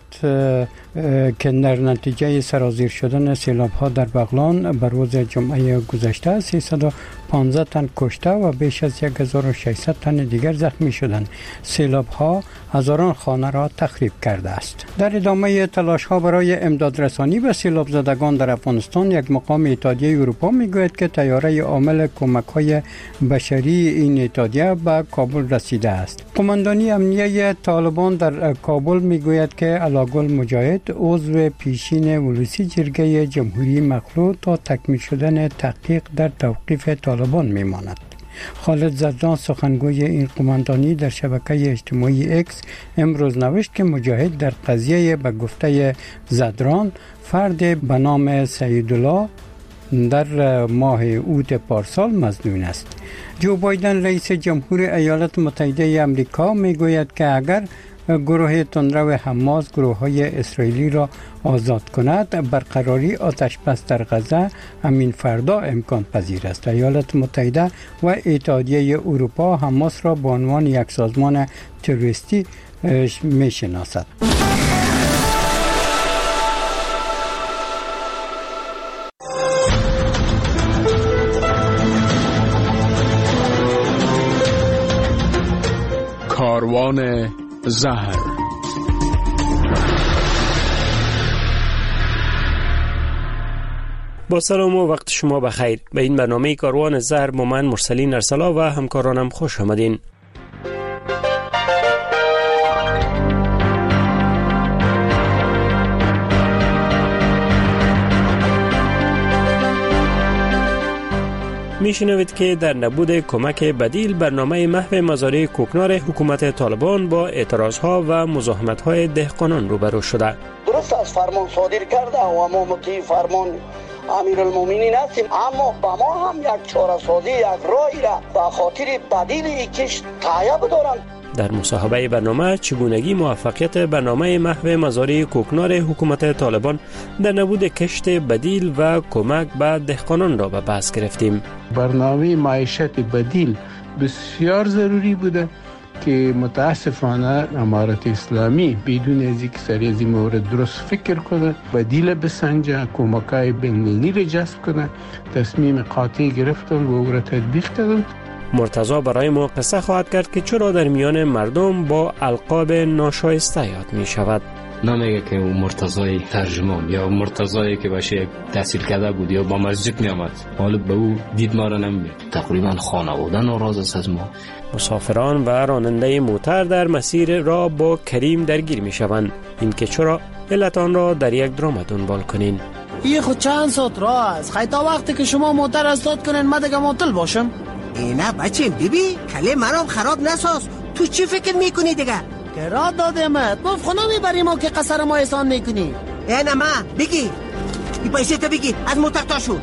Speaker 1: که در نتیجه سرازیر شدن سیلاب‌ها در بغلان بر روز جمعه گذشته سیصد و پانزده تن کشته و بیش از هزار و ششصد تن دیگر زخمی شدند. سیلاب‌ها هزاران خانه را تخریب کرده است. در ادامه تلاش‌ها برای امدادرسانی به سیلاب زدگان در افغانستان، یک مقام اتحادیه اروپا میگوید که طیاره عامل کمک‌های بشری این اتحادیه به کابل رسیده است. قماندانی امنیه طالبان در کابل میگوید که علاگل مجاهد عضو پیشین ولوسی جرگه جمهوری مخلوع تا تکمیل شدن تحقیق در توقیف طالبان میماند. خالد زدان سخنگوی این قماندانی در شبکه اجتماعی اکس امروز نوشت که مجاهد در قضیه به گفته زدران فرد به نام سیدالله در ماه اوت پارسال مظنون است. جو بایدن رئیس جمهور ایالات متحده آمریکا میگوید که اگر گروه تندرو حماس گروه‌های اسرائیلی را آزاد کند، برقراری آتش بس در غزه همین فردا امکان پذیر است. ایالات متحده و اتحادیه اروپا حماس را به عنوان یک سازمان تروریستی میشناسد.
Speaker 18: کاروان زهر.
Speaker 19: با سلام و وقت شما بخیر. به این برنامه کاروان زهر با من مرسلین ارسلا و همکارانم خوش آمدین. میشنوید که در نبود کمک بدیل برنامه محو مزارع کوکنار حکومت طالبان با اعتراضها و مزاحمت‌های دهقانان روبرو شده.
Speaker 20: درست از فرمان صادر کرده و ما مطیع فرمان امیرالمومنین هستیم، اما با ما هم یک چاره سازی، یک راهی را به خاطر بدیل کش تایید دارند.
Speaker 19: در مصاحبه برنامه چگونگی موفقیت برنامه محو مزارع کوکنار حکومت طالبان در نبود کشت بدیل و کمک به دهقانان را به بحث گرفتیم.
Speaker 21: برنامه معیشت بدیل بسیار ضروری بوده که متاسفانه امارت اسلامی بدون از اینکه سر از این مورد درست فکر کنه، بدیل بسنجه، کمکای بین‌المللی را جذب کنه، تصمیم قاطع گرفتن و او را تطبیق کردن.
Speaker 19: مرتضی برای ما قصه خواهد کرد که چرا در میان مردم با القاب ناشایسته یاد می شود.
Speaker 22: نمیگه که اون مرتضی ترجمان یا مرتضی که باشه تحصیل کرده بود یا با مسجد می آمد، حالا به او دید ما را نمیاد. تقریبا خانواده ناراض است از ما.
Speaker 19: مسافران و راننده موتر در مسیر را با کریم درگیر می شوند. این که چرا علت آن را در یک درام دنبال کنین.
Speaker 5: این خود چند ساعت راه است. خیلی تا وقتی که شما موتر استاد کنین من دیگه معطل باشم.
Speaker 8: نه بچه بیبی کله مرام خراب نساز. تو چی فکر میکنی دیگه؟
Speaker 5: که را دادمت ما خونه میبریم و که قصر ما احسان میکنی.
Speaker 8: نه ما بگی این پیسه تا بگی از موتر تا شو.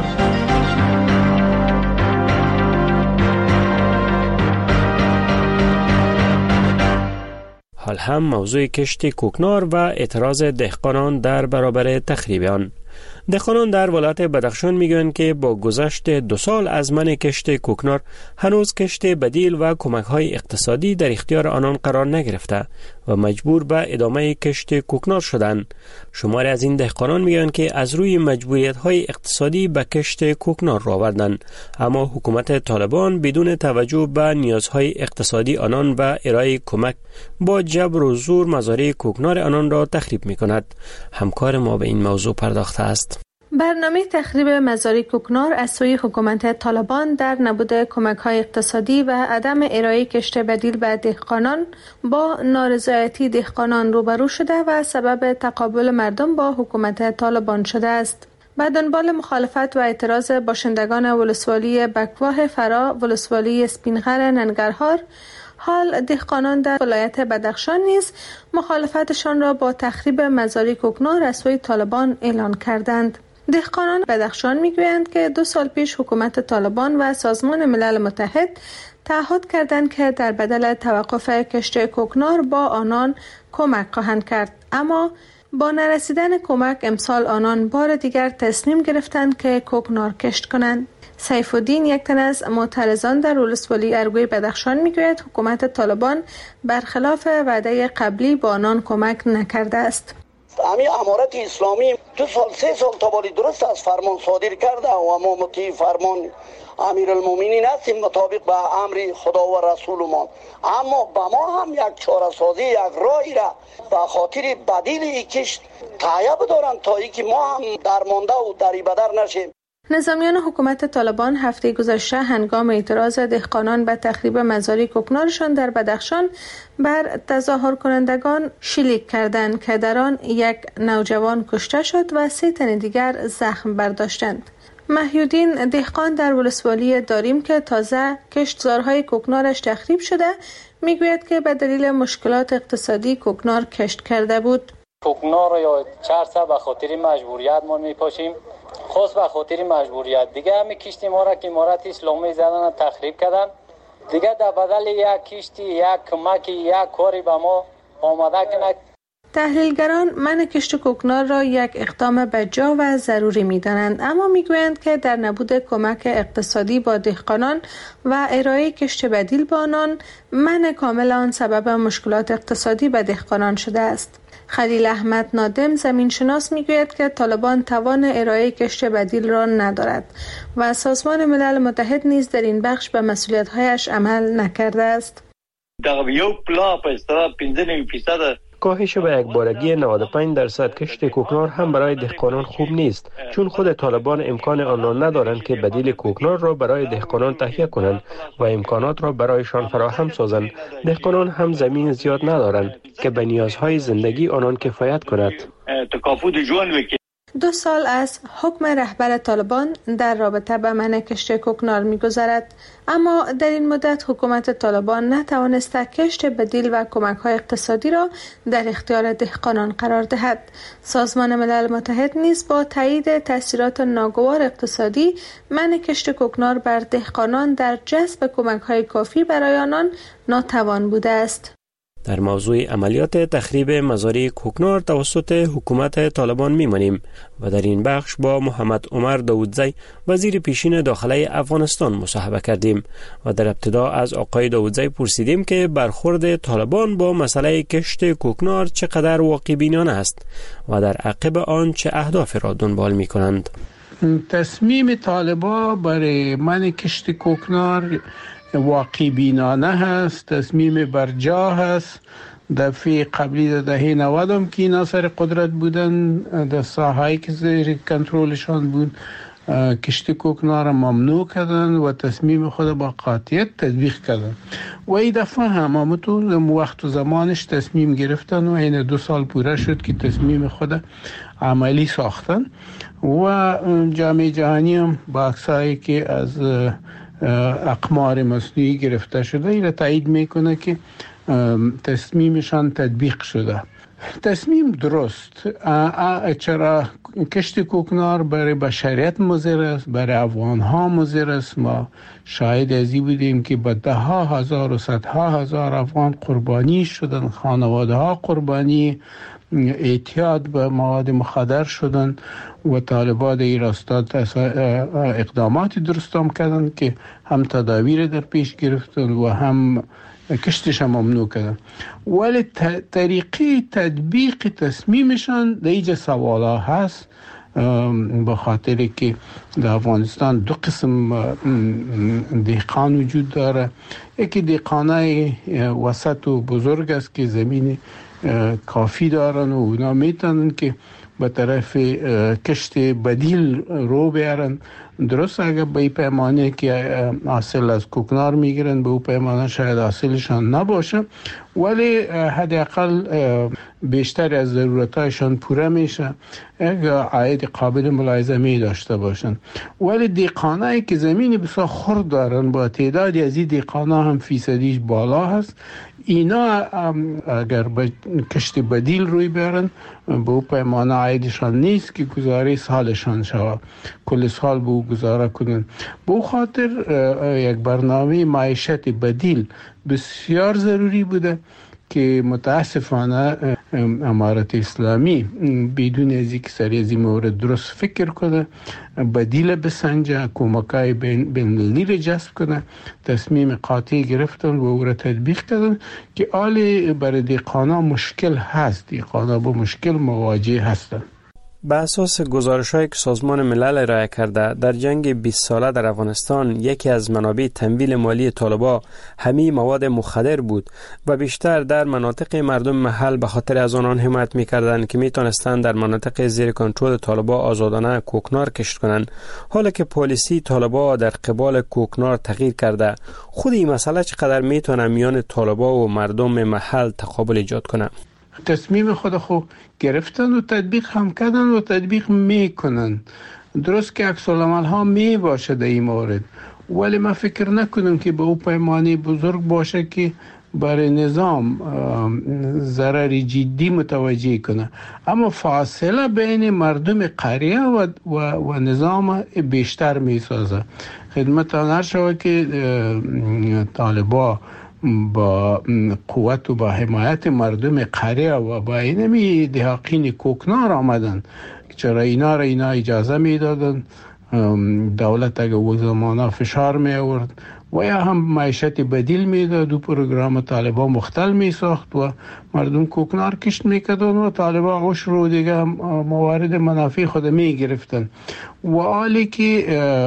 Speaker 19: حال هم موضوع کشت کوکنار و اعتراض دهقانان در برابر تخریب آن. دهقانان در ولایت بدخشان میگویند که با گذشت دو سال از منع کشت کوکنار هنوز کشت بدیل و کمک‌های اقتصادی در اختیار آنان قرار نگرفته و مجبور به ادامه کشت کوکنار شدند. شماری از این دهقانان میگویند که از روی مجبوریت‌های اقتصادی به کشت کوکنار را آوردند، اما حکومت طالبان بدون توجه به نیازهای اقتصادی آنان و ارائه کمک با جبر و زور مزارع کوکنار آنان را تخریب می‌کند. همکار ما به این موضوع پرداخته است.
Speaker 7: برنامه تخریب مزارع کوکنار از سوی حکومت طالبان در نبود کمک‌های اقتصادی و عدم ارائه کشت بدیل به دهقانان با نارضایتی دهقانان روبرو شده و سبب تقابل مردم با حکومت طالبان شده است. به دنبال مخالفت و اعتراض باشندگان ولسوالی بکواه فرا، ولسوالی اسپینغر ننگرهار، حال دهقانان در ولایت بدخشان نیز مخالفتشان را با تخریب مزارع کوکنار از سوی طالبان اعلان کردند. دهقانان بدخشان میگویند که دو سال پیش حکومت طالبان و سازمان ملل متحد تعهد کردند که در بدل توقف کشت کوکنار با آنان کمک خواهند کرد، اما با نرسیدن کمک امسال آنان بار دیگر تصمیم گرفتند که کوکنار کشت کنند. سیف الدین یک تن از معترضان در ولسوالی ارگوی بدخشان میگوید حکومت طالبان برخلاف وعده قبلی با آنان کمک نکرده است.
Speaker 20: همین امارت اسلامی دو سال سه سال تا بالی درست از فرمان صادر کرده و ما مطیع فرمان امیرالمومنین هستیم مطابق به امر خدا و رسولمان، اما به ما هم یک چاره سازی یک راهی را به خاطر بدیل کشت تایید بدارن تا اینکه ما هم درمانده و دری بدر نشیم.
Speaker 7: نظامیان حکومت طالبان هفته گذشته هنگام اعتراض دهقانان به تخریب مزارع کوکنارشان در بدخشان بر تظاهر کنندگان شلیک کردند که در آن یک نوجوان کشته شد و سه تن دیگر زخم برداشتند. محیودین دهقان در ولسوالی داریم که تازه کشتزارهای کوکنارش تخریب شده میگوید که به دلیل مشکلات اقتصادی کوکنار کشت کرده بود.
Speaker 23: کوکنار یا چرسه به خاطر مجبوریت ما میپاشیم، خاص به خاطر مجبوریت دیگه همین کشتی ما را که امارت اسلامی زدن تخریب کردن، دیگه در بدل یک کشتی یک کمک یک کاری به ما آماده کنه.
Speaker 7: تحلیلگران منع کشت کوکنار را یک اقدام بجا و ضروری می‌دانند، اما می‌گویند که در نبود کمک اقتصادی با دهقانان و ارائه کشت بدیل با آنان، منع کامل آن سبب مشکلات اقتصادی به دهقانان شده است. خلیل احمد نادم زمینشناس میگوید که طالبان توان ارائه کشت بدیل را ندارد و سازمان ملل متحد نیز در این بخش به مسئولیت‌هایش عمل نکرده است.
Speaker 24: در یو پلا په اصطلاح پنځه نوي فیصد
Speaker 19: کاهش به یک بارگی نود و پنج درصد کشت کوکنار هم برای دهقانان خوب نیست، چون خود طالبان امکان آن را ندارند که بدیل کوکنار را برای دهقانان تهیه کنند و امکانات را برایشان فراهم سازند. دهقانان هم زمین زیاد ندارند که به نیازهای زندگی آنان کفایت کند.
Speaker 7: دو سال از حکم رهبر طالبان در رابطه با منع کشت کوکنار می‌گذرد، اما در این مدت حکومت طالبان نتوانسته کشت بدیل و کمک‌های اقتصادی را در اختیار دهقانان قرار دهد. سازمان ملل متحد نیز با تایید تاثیرات ناگوار اقتصادی منع کشت کوکنار بر دهقانان در جذب کمک‌های کافی برای آنان ناتوان بوده است.
Speaker 19: در موضوع عملیات تخریب مزارع کوکنار توسط حکومت طالبان میمانیم و در این بخش با محمد عمر داودزی وزیر پیشین داخلی افغانستان مصاحبه کردیم و در ابتدا از آقای داودزی پرسیدیم که برخورد طالبان با مسئله کشت کوکنار چقدر واقع بینانه است و در عقب آن چه اهداف را دنبال می کنند.
Speaker 21: تصمیم طالبان برای منع کشت کوکنار واقعی بینانه هست، تصمیم برجا هست. دفعه قبلی در دهه نود هم که اینا سر قدرت بودن، در ساحه‌ای که زیر کنترلشان بود کشتی کوکنار ممنوع کردن و تصمیم خود با قاطعیت تطبیق کردن و این دفعه هم تو وقت و زمانش تصمیم گرفتن و این دو سال پوره شد که تصمیم خود عملی ساختن و جامعه جهانی هم با عکسایی که از اقمار مصنوعی گرفته شده این تایید میکنه که تصمیمشان تطبیق شده. تصمیم درست. چرا کشتی کوکنار برای بشریت مضر است، برای افغان ها مضر است. ما شاهد ازی بودیم که به ده ها هزار و صدها هزار افغان قربانی شدن، خانواده ها قربانی اعتیاد به مواد مخدر شدن و طالبان این راستا اقداماتی درست هم کردن که هم تدابیر در پیش گرفتن و هم کشتش هم ممنوع کردن، ولی طریقه تطبیق تصمیمشان در اینجا سوالا هست، به خاطر که در افغانستان دو قسم دهقان وجود داره. یکی دهقانای وسط و بزرگ است که زمین کافی دارن و اونا میتونن که به طرف کشت بدیل رو بیارن. درست اگر به پیمانه که حاصل از کوکنار میگیرن به او پیمانه شاید حاصلشان نباشه، ولی حداقل بیشتر از ضرورتایشان پوره میشه، اگر عاید قابل ملاحظه داشته باشن. ولی دهقانایی که زمین بسیار خرد دارن با تعدادی از این دهقانا هم فیصدیش بالا هست، اینا اگر به کشت بدیل روی بیارن به او پیمانه عایدشان نیست که گزاره سالشان شود، کل سال به او گزاره کنن. به او خاطر یک برنامه معیشت بدیل بسیار ضروری بوده که متاسفانه امارت اسلامی بدون از اینکه سر از این مورد درست فکر کنه، بدیل بسنجه، کمکای بین المللی را جذب کنه، تصمیم قاطع گرفتن و او را تطبیق کردن که آل برای دهقانا مشکل هست، دهقانا با مشکل مواجه هستند.
Speaker 19: به اساس گزارش‌هایی که سازمان ملل ارائه کرده، در جنگ بیست ساله در افغانستان یکی از منابع تمویل مالی طالبان همین مواد مخدر بود و بیشتر در مناطق مردم محل به خاطر از آنان حمایت می‌کردند که می‌تونستند در مناطق زیر کنترل طالبان آزادانه کوکنار کشت کنند. حالا که پالیسی طالبان در قبال کوکنار تغییر کرده، خود این مسئله چقدر میتونه میان طالبان و مردم محل تقابل ایجاد کنه؟
Speaker 21: تصمیم خود خود گرفتن و تطبیق هم کردن و تطبیق میکنن. درست که عکس العمل ها می باشه در این مورد، ولی من فکر نکنم که به او پیمانه بزرگ باشه که برای نظام ضرر جدی متوجه کنه. اما فاصله بین مردم قریه و, و, و نظام بیشتر می سازه. خدمت آن شود که طالبان با قوت و با حمایت مردم قریه و با اینمی دهقین کوکنار آمدن، چرا اینا را اینا اجازه میدادن، دولت اگر او زمانه فشار می آورد و یا هم معیشت بدیل میداد و پروگرام طالبان مختل می ساخت و مردم کوکنار کشت میکردن و طالبان اوش رو دیگه موارد منافع خود می گرفتن. و حالی که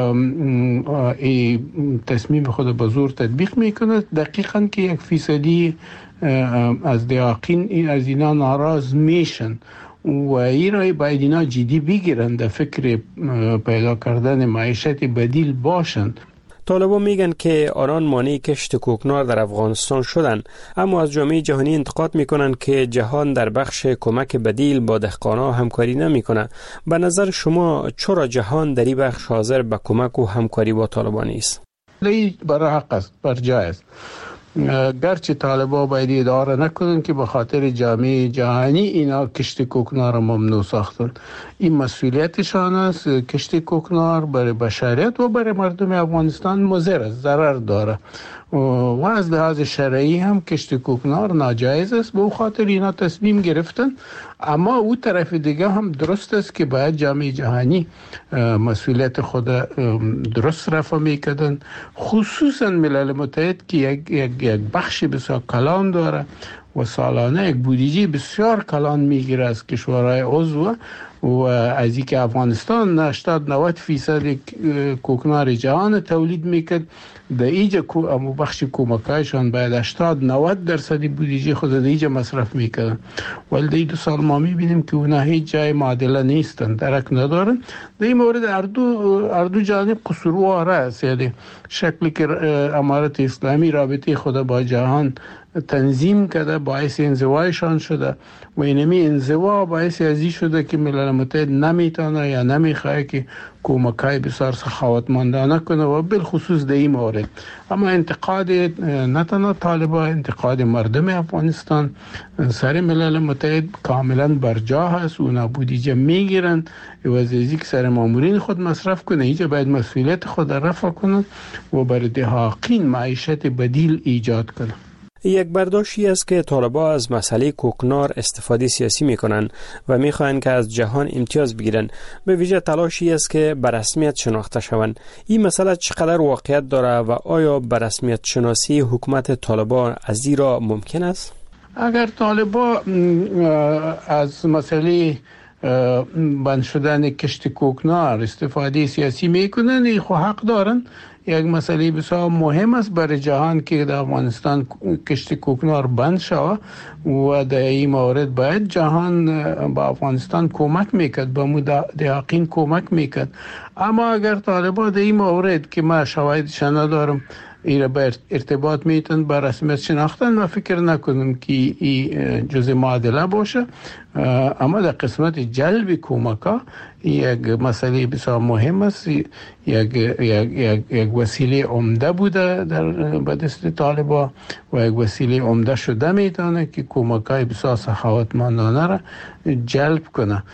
Speaker 21: تصمیم خود به زور تطبیق میکنه، دقیقاً که یک فیصدی از دهقین از اینا ناراض میشن و این را باید اینا جدی بگیرن، در فکر پیدا کردن معیشت بدیل باشند.
Speaker 19: طالبان میگن که آنان مانع کشت کوکنار در افغانستان شدن، اما از جامعه جهانی انتقاد میکنن که جهان در بخش کمک بدیل با دهقانا همکاری نمیکنه. به نظر شما چرا جهان در این بخش حاضر به کمک و همکاری با طالبان نیست؟
Speaker 21: این برای حق است، بر جای است. گرچه طالبان باید اداره نکنن که به خاطر جامعه جهانی اینا کشت کوکنار ممنوع ساختن. این مسئولیتشان است. کشت کوکنار برای بشریت و برای مردم افغانستان مضر است، ضرر داره و از لحاظ شرعی هم کشت کوکنار ناجایز است. به او خاطر اینا تصمیم گرفتن. اما او طرف دیگه هم درست است که باید جامعه جهانی مسئولیت خود درست رفع میکردن، خصوصا ملل متحد که یک, یک, یک بخش بسیار کلان داره و سالانه یک بودجه بسیار کلان میگیره از کشورهای عضو و از اینکه افغانستان هشتاد نود فیصد کوکنار جهان تولید میکرد، در اینجا امو بخش کمکایشان باید هشتاد نود درصدی بودجه خود در اینجا مصرف میکردن، ولی در این دو سال ما میبینیم که اونا هیچ جای معادله نیستن، درک ندارن. در این مورد اردو اردو جانب قصوروار است، یعنی شکلی که امارت اسلامی رابطه خود با جهان تنظیم کرده باعث انزوایشان شده و اینمی انزوا باعث ازی شده که ملل متحد نمیتونه یا نمیخواه که کمکای بسیار سخاوتمندانه کنه و بالخصوص در این مورد. اما انتقاد نه تنها طالبان، انتقاد مردم افغانستان سر ملل متحد کاملا برجا هست. اونا بودجه میگیرن و از ازی که سر مامورین خود مصرف کنه، اینجا باید مسئولیت خود رفع کنن و برای دهاقین معیشت بدیل ایجاد کنن.
Speaker 19: یک برداشتی است که طالبان از مسئله کوکنار استفاده سیاسی میکنند و میخواهند که از جهان امتیاز بگیرند، به ویژه تلاشی است که به رسمیت شناخته شوند. این مسئله چقدر واقعیت داره و آیا به رسمیت شناسی حکومت طالبان از این را ممکن است؟
Speaker 21: اگر طالبان از مسئله بند شدن کشت کوکنار استفاده سیاسی میکنن، این خو حق دارن. یک مسئله بسیار مهم است برای جهان که در افغانستان کشت کوکنار بند شود و در این مورد باید جهان با افغانستان کمک میکرد، با مدعقین کمک میکرد. اما اگر طالبان در این مورد که ما شواهدش ندارم ایره به ارتباط میتن به رسمیت شناختن، ما فکر نکنم که این جزء معادله باشه. اما در قسمت جلب کمکا یک مسئله بسیار مهم است، یک یک یک یک وسیله عمده بوده در به دست طالبان و یک وسیله عمده شده میتونه که کمکای بسیار سخاوتمندانه را جلب کنه.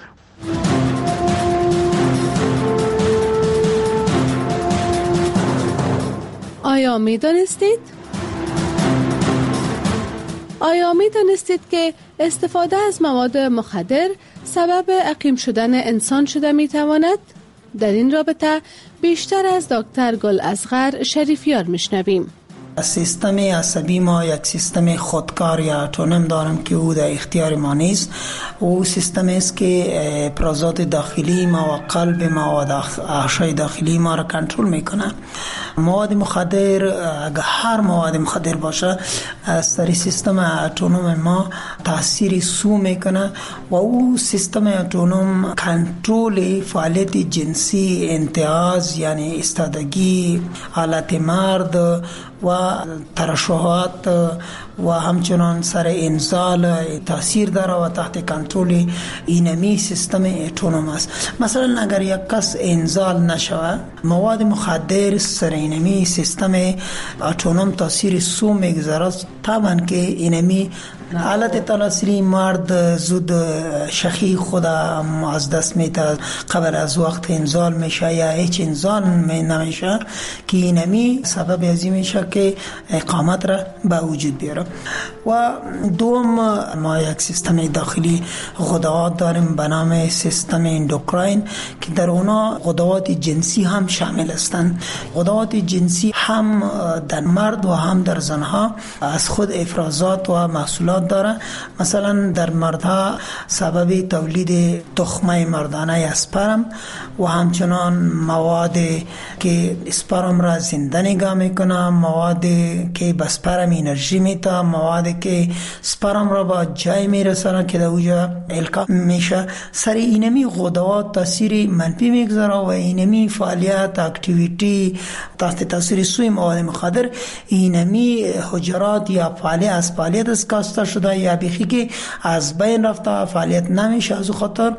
Speaker 7: آیا می دانستید؟ آیا می دانستید که استفاده از مواد مخدر سبب عقیم شدن انسان شده می تواند؟ در این رابطه بیشتر از دکتر گل اصغر شریفیار می شنویم.
Speaker 6: سیستم عصبی ما یک سیستم خودکار یا اتونوم دارم که او در اختیار ما نیست. او سیستم است که افرازات داخلی ما و قلب ما و اعضای داخلی ما را کنترل میکنه. مواد مخدر، اگر هر مواد مخدر باشه، از سر سیستم اتونوم ما تاثیر سو میکنه و او سیستم اتونوم کنترل فعالیت جنسی، انتعاض یعنی استادگی، حالت مرد و ترشحات و همچنان سر انزال تاثیر داره و تحت کنترل اینمی سیستم اتونوم است. مثلا اگر یک کس انزال نشود، مواد مخدر سر اینمی سیستم اتونوم تاثیر سو میگذاره، طبعا که اینمی حالت تناسلی مرد زود شخی خود از دست میده، قبل از وقت انزال میشه یا هیچ انزال می نمیشه که اینمی سبب ازی میشه که اقامت را به وجود بیاره. و دوم، ما یک سیستم داخلی غدوات داریم به نام سیستم اندوکراین که در اونا غدوات جنسی هم شامل هستند. غدوات جنسی هم در مرد و هم در زنها از خود افرازات و محصولات داره. مثلا در مردها سبب تولید تخمه مردانه اسپرم و همچنان مواد که اسپرم را زنده نگاه میکنه، مواد که به اسپرم انرژی میده، مواد که اسپرم را با جای میرسانه که در اوجا القا میشه. سر اینمی غدوات تاثیر منفی میگذاره و اینمی فعالیت اکتیویتی تحت تاثیر سوی مواد مخدر اینمی حجرات یا فعالیت از فعالیت اسکاسته شده یا بیخی که از بین رفته فعالیت نمیشه، از خاطر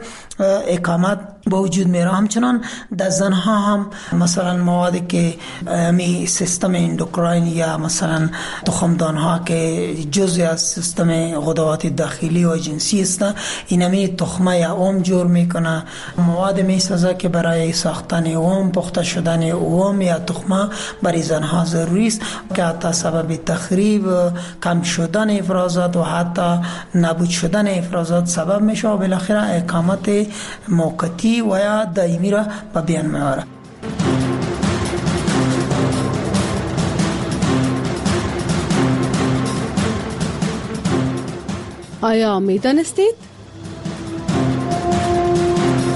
Speaker 6: اقامت با وجود میره. همچنان در زنها هم مثلا مواد که می سیستم اندوکراین یا مثلا تخمدان ها که جزء از سیستم غدوات داخلی و جنسی است، اینمی تخمه یا اوم جور میکنه. مواد میسازه که برای ساختن اوم، پخته شدن اوم یا تخمه برای زنها ضروری است که حتی سبب تخریب، کم شدن افرازات و حتی نابود شدن افرازات سبب میشه و بالاخره اقامت موقتی و یا دائمی را به بیان میاره.
Speaker 7: آیا می دانستید؟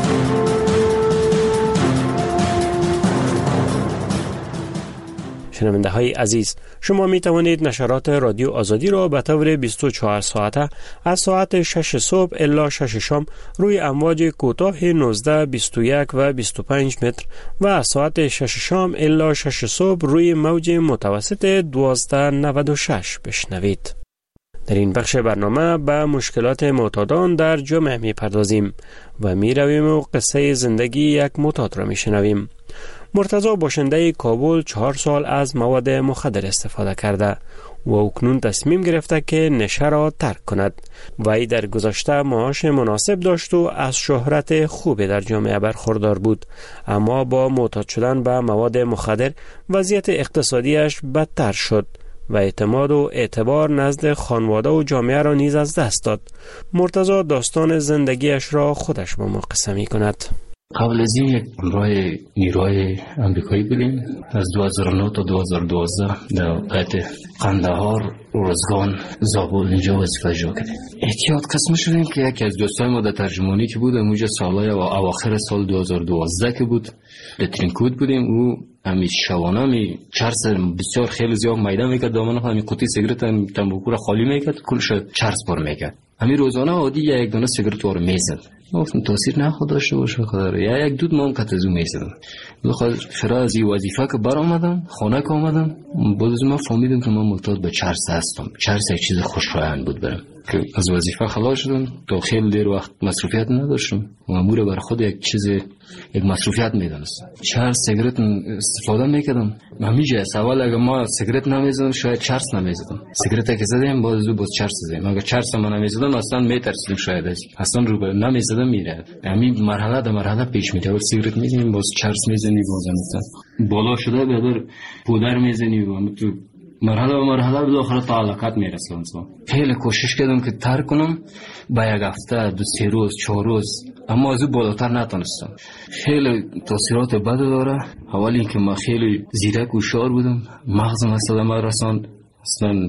Speaker 19: شنونده های عزیز، شما می توانید نشرات رادیو آزادی را به طور بیست و چهار ساعته از ساعت شش صبح الی شش شام روی امواج کوتاه نوزده، بیست و یک و بیست و پنج متر و از ساعت شش شام الی شش صبح روی موج متوسط دوازده نود و شش بشنوید. در این بخش برنامه به مشکلات معتادان در جامعه می پردازیم و می رویم و قصه زندگی یک معتاد را می شنویم. مرتضی باشنده کابل چهار سال از مواد مخدر استفاده کرده و اکنون تصمیم گرفته که نشه را ترک کند. وی در گذشته معاش مناسب داشت و از شهرت خوبی در جامعه برخوردار بود، اما با معتاد شدن به مواد مخدر وضعیت اقتصادیش بدتر شد و اعتماد و اعتبار نزد خانواده و جامعه را نیز از دست داد. مرتضی داستان زندگیش را خودش با ما قصه می کند.
Speaker 22: قبل از این یک همراه نیروهای امریکایی بودیم. از دو هزار و نه تا دو هزار و دوازده در قطع قندهار، روزگان، زابل اینجا وظیفه اجرا کردیم. احتیاط قسم شدیم که یکی از دوستای ما در ترجمانی که بود اونجا سالهای و اواخر سال دو هزار و دوازده که بود در ترینکود بودیم. او همی شبانه می چرس بسیار خیلی زیاد میده میکرد، دامنه همی قوطی سیگرت هم تنباکو را خالی میکرد، کلش چرس بار میکرد. همی روزانه عادی یک دونه سیگرت وار میزد. گفتم تاثیر نخواد داشته باشه خدا، یا یک دود ما هم کتزو میزدم. بخاطر فرا از این وظیفه که بر آمدم، خانه که آمدم، باز من فهمیدم که من معتاد به چرس هستم. چرس یک چیز خوشایند بود برام. که از وظیفه خلاص شدم، تا خیلی دیر وقت مصروفیت نداشتم و امور بر خود یک چیز یک مصروفیت میدونستم. چرس سیگرت استفاده میکردم. همیشه اول اگه ما سیگرت نمیزدم شاید چرس نمیزدم. سیگرت که زدیم باز باز چرس زدیم. اگه چرس ما نمیزدم اصلا میترسیدم شاید اصلا رو به نمیزدم میره. همین مرحله در مرحله پیش میره. سیگرت میزنیم باز چرس میزنی باز مثلا بالا شده بعد پودر میزنی و تو مرحله به مرحله بالاخره تا علاقت میرسه انسان. خیلی کوشش کردم که ترک کنم با یک هفته، دو سه روز، چهار روز، اما از او بالاتر نتونستم. خیلی تاثیرات بد داره. اول اینکه من خیلی زیرک و شار بودم، مغزم اصلا ما رساند، اصلا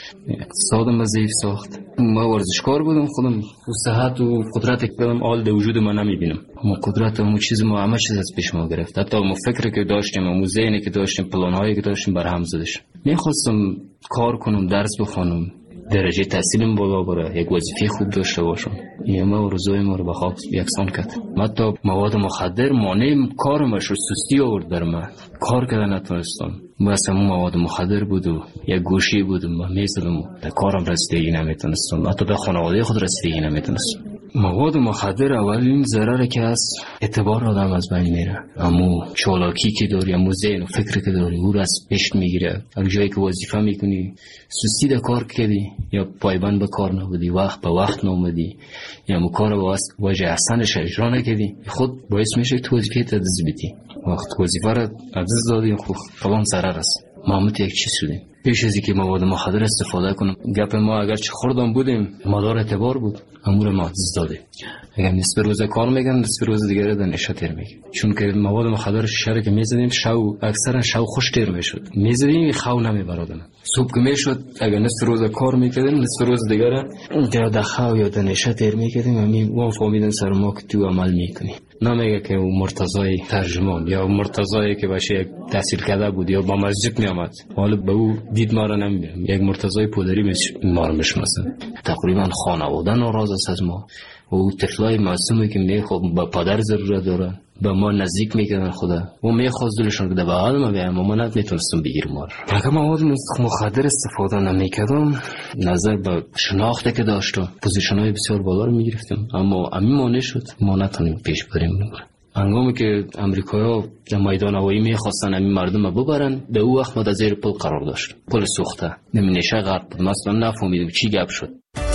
Speaker 22: اقتصادم ضعیف ساخت. ما ورزشکار بودم، خودم صحت و قدرت که دارم آل در وجود من نمیبینم. ما قدرت و چیز ما همه چیز از پیش ما گرفت. حتی ما فکری که داشتیم، ما ذهنی که داشتیم، پلان‌هایی که داشتیم بر هم زدش. میخواستم کار کنم، درس بخونم، درجه تحصیلم بالا بره، یک وظیفه خوب داشته باشم. این ما روزای ما رو به خواب یکسان کرد. حتی مواد مخدر مانع کارم شد، سستی آورد در من. کار کردن نتونستم. بس همون مواد مخدر بود و یک گوشی بود و میزدم و در کارم رسیدگی نمیتونستم، حتی در خانواده خود رسیدگی نمیتونستم. مواد مخدر اولین ضرر که هست اعتبار آدم از بین میره. اما چالاکی که داری، اما ذهن و فکر که داری او را از پیش میگیره. اگه جایی که وظیفه میکنی سستی در کار کردی یا پایبند به کار نبودی، وقت به وقت نامدی یا مو کار با وجه احسنش اجرا نکردی، خود باعث میشه تو وظیفه تدز بدی. وقت وظیفه را عزیز دادی خب طبعا ضرر است. محمد یک چیز شدیم پیش از اینکه مواد مخدر استفاده کنم. گپ ما اگر چه خوردم بودیم مدار اعتبار بود، امور ما عزیز داده. اگر نصف روز کار میگن نصف روز دیگه در نشه تیر میگن، چون که مواد مخدر شیشه که میزدیم شو اکثرا شو خوش تیر میشد. میزدیم خو نمیبرادن. صبح که میشد اگر نصف روز کار میکردیم نصف روز دیگه در دخاو یا در نشه تیر میکردیم. همین وام فهمیدن سر ما که تو عمل میکنی. نمیگه که مرتضی ترجمان یا مرتضی که باشه تحصیل کرده بود یا با مسجد میامد، حالا به او دید ما را نمیبینم. یک مرتضی پودری ما را میشناسن. تقریبا خانواده ناراض است از ما. و او طفلای معصومی که میخواد با پدر ضرورت داره به ما نزدیک میکنن خدا و میخواست دلشون که در بغل ما بیایم اما نمیتونستم بگیرم. ما اگه مواد مخدر استفاده نمیکردم نظر به شناخته که داشتم پوزیشن‌های بسیار بالا رو میگرفتم، اما همین مانع شد ما نتونیم پیش بریم. هنگامی که امریکایی‌ها در میدان هوایی میخواستن همین مردم رو ببرن، در او وقت ما در زیر پل قرار داشت، پل سوخته نمیشه غرق بود. مثلا نفهمیدم چی گپ شد.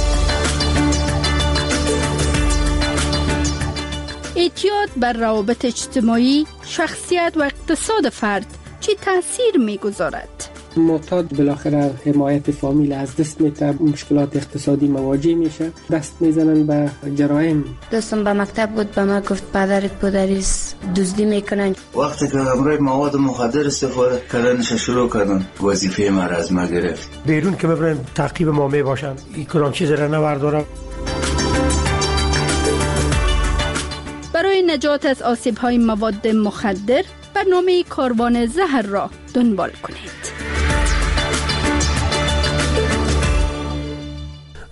Speaker 9: اعتیاد بر روابط اجتماعی، شخصیت و اقتصاد فرد چه تأثیر میگذارد؟
Speaker 15: معتاد بالاخره حمایت فامیل از دست میده، مشکلات اقتصادی مواجه میشه، دست میزنن به جرایم.
Speaker 10: دوستم به مکتب بود به ما گفت پدرت پدریست دزدی میکنن.
Speaker 11: وقتی که همراه مواد مخدر استفاده کردنش شروع کردن وظیفه ما از ما گرفت.
Speaker 12: بیرون که ببرن تعقیب ما میباشن، این کدام چیز را نوردارم.
Speaker 9: برای نجات از آسیب‌های مواد مخدر برنامه کاروان زهر را دنبال کنید.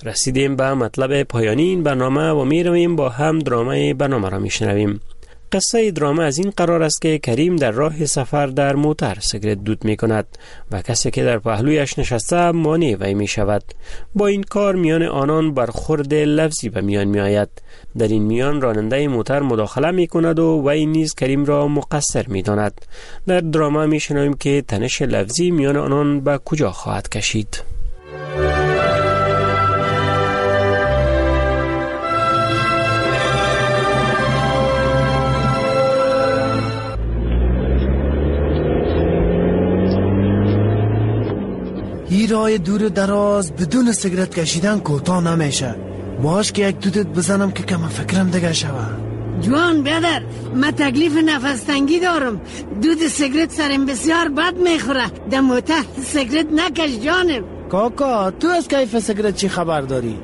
Speaker 19: رسیدیم به مطلب پایانی این برنامه و می رویم با هم درامه برنامه را می شنویم. قصه درامه از این قرار است که کریم در راه سفر در موتر سیگرت دود می کند و کسی که در پهلویش نشسته مانع وی می شود. با این کار میان آنان برخورد لفظی به میان می آید. در این میان راننده موتر مداخله می کند و وی نیز کریم را مقصر می داند. در درامه می شنویم که تنش لفظی میان آنان به کجا خواهد کشید.
Speaker 5: این راه دور دراز بدون سیگرت کشیدن کوتاه نمیشه. باش که یک دودت بزنم که کم فکرم دیگه شوه.
Speaker 4: جوان بیادر، من تکلیف نفس تنگی دارم. دود سیگرت سرم بسیار بد میخوره. در موتر سیگرت نکش جانم.
Speaker 5: کاکا تو از کیف سیگرت چی خبر داری؟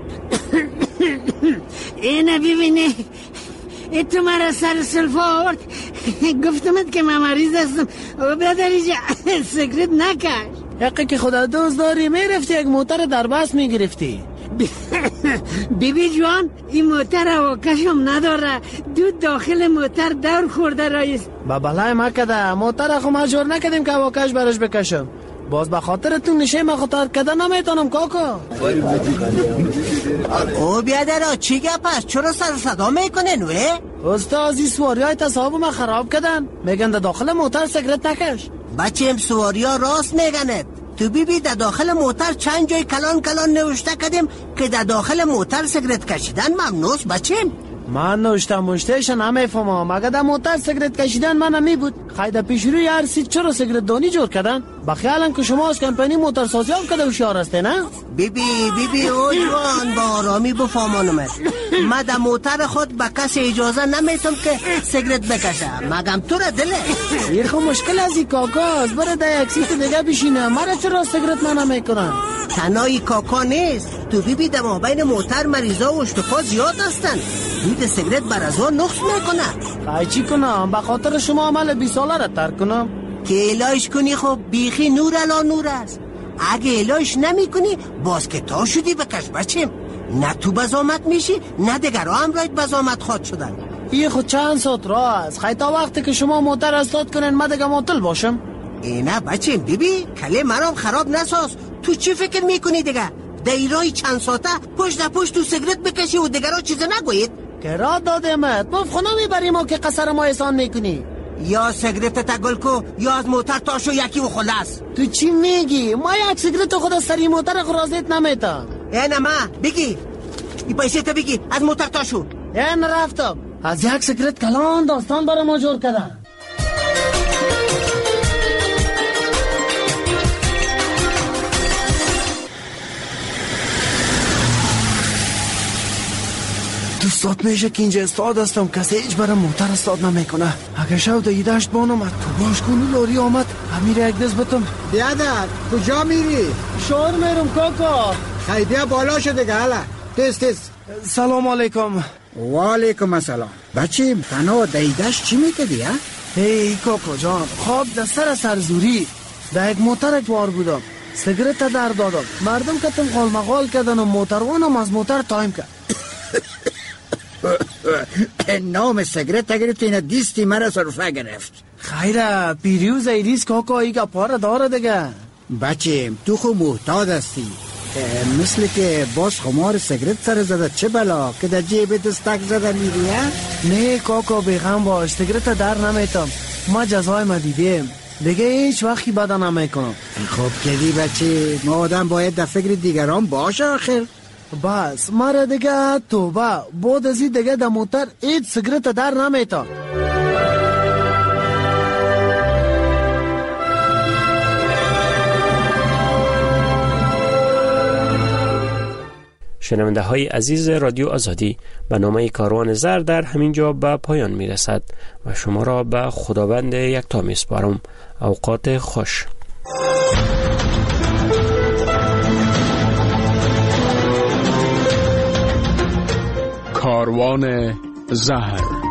Speaker 4: اینه ببینه، ای تو مرا سر سلفا آورد. گفتمت که من مریض هستم و بیادری جا سیگرت نکش.
Speaker 5: حقی که خدا دوست داری میرفتی یک موتر در بس میگرفتی.
Speaker 4: بی بی جوان، این موتر هواکشم نداره. دود داخل موتر دور خورده رایست.
Speaker 5: با بلای مکده موتر خو مجبور نکدیم که هواکش برش بکشم. باز به خاطر تو نشه ما خطر کده نمیتونم کاکا.
Speaker 8: او بیادر چی گپ است؟ چرا سر صدا میکنن وی؟
Speaker 5: استاد این سواری های تصاحب ما خراب کردن. میگن در داخل موتر سیگرت نکش.
Speaker 8: بچه سواری ها راست میگنت. تو بی بی در داخل موتر چند جای کلان کلان نوشته کردیم که در داخل موتر سیگرت کشیدن ممنوعست بچیم.
Speaker 5: من نوشتم مشتهش نمیفهمم. مگه در موتر سیگرت کشیدن من نمی بود. خیلی پیش روی هر سی چرا سیگرت دانی جور کردن؟ بخیالم که شما از کمپانی موتر سازی هم کده هوشیار هسته نه؟
Speaker 8: بی بی بی بی او جوان با آرامی بفهمانم. من در موتر خود به کسی اجازه نمیتم که سیگرت بکشه. مگم تو را دله
Speaker 5: این خو مشکل از این کاکاست. برای در یک سیت دیگه بشینه. مرا چرا سیگرت من نمیکنن؟
Speaker 8: تنهایی کاکا نیست. تو بی بی در مابین موتر مریضا و اشتفا زیاد هستن. دود سیگرت بر از آن نقص میکنه.
Speaker 5: خیلی چی کنم؟ به خاطر شما عمل بی ساله را ترک کنم؟
Speaker 8: که الهش کنی خب بیخی نور الا نور است. اگه الهش نمی کنی باز که تا شدی بکش بچیم. نه تو بزامت میشی نه دیگر هم راید بزامت خواد شدن.
Speaker 5: این خود چند ساعت راه است. خیلی تا وقتی که شما موتر استاد کنین من دیگه معطل باشم.
Speaker 8: اینه بچیم بیبی کله مرام خراب نساز. تو چی فکر میکنی دیگه؟ دیرای چند ساعته پشت در پشت تو سیگرت بکشی و دیگرها چیز نگوید؟
Speaker 5: که را دادمت مف خونه میبریم و که قصر ما احسان میکنی.
Speaker 8: یا سیگرت تگل کو یا از موتر تاشو یکی و خلاص.
Speaker 5: تو چی میگی؟ ما یک سیگرت خود از سری موتر خرازیت نمیتم.
Speaker 8: اینه ما بگی این پیسه تا بگی از موتر تاشو.
Speaker 5: این رفتم از یک سیگرت کلان داستان برای ما جور کردن. دوستات میشه که اینجا استاد هستم. کسی هیچ برای موتر استاد نمیکنه. اگه شو در ایدهشت بانم از تو باش کنی لاری آمد امیر یک دست بتم.
Speaker 13: بیادر کجا میری؟
Speaker 5: شور میرم کاکا.
Speaker 13: خیدیه بالا شده که حالا تیز تیز.
Speaker 5: سلام علیکم.
Speaker 13: و علیکم السلام. بچه تنها در ایدهشت چی میکدی ها؟
Speaker 5: هی کاکا جان خواب در سر سرزوری در یک موتر اکوار بودم. سیگرت در دادم. مردم کتم قال مقال کردن و موتروانم از موتر تایم کرد.
Speaker 13: نام سیگرت گرفت این دیستی مرا صرفه گرفت.
Speaker 5: خیره پیریوز ایریز کاکا ایگا پاره داره دیگه.
Speaker 13: بچه تو خو محتاط هستی. مثل که باز خمار سیگرت سر زده چه بلا که در جیب دستک زده میری ها؟
Speaker 5: نه کاکا بیغم باش سیگرت در نمیتم. ما جزای ما دیدیم دیگه هیچ وقتی بدا نمیکنم.
Speaker 13: خب کدی بچه ما آدم باید در فکر دیگران باشه آخر.
Speaker 5: بس مرا دیگه توبه بود ازی دیگه در موتر هیچ سیگرت در نمیتم.
Speaker 19: شنونده های عزیز رادیو آزادی، برنامه کاروان زر در همین جا به پایان می رسد و شما را به خداوند یکتا می سپارم. اوقات خوش.
Speaker 18: کاروان زهر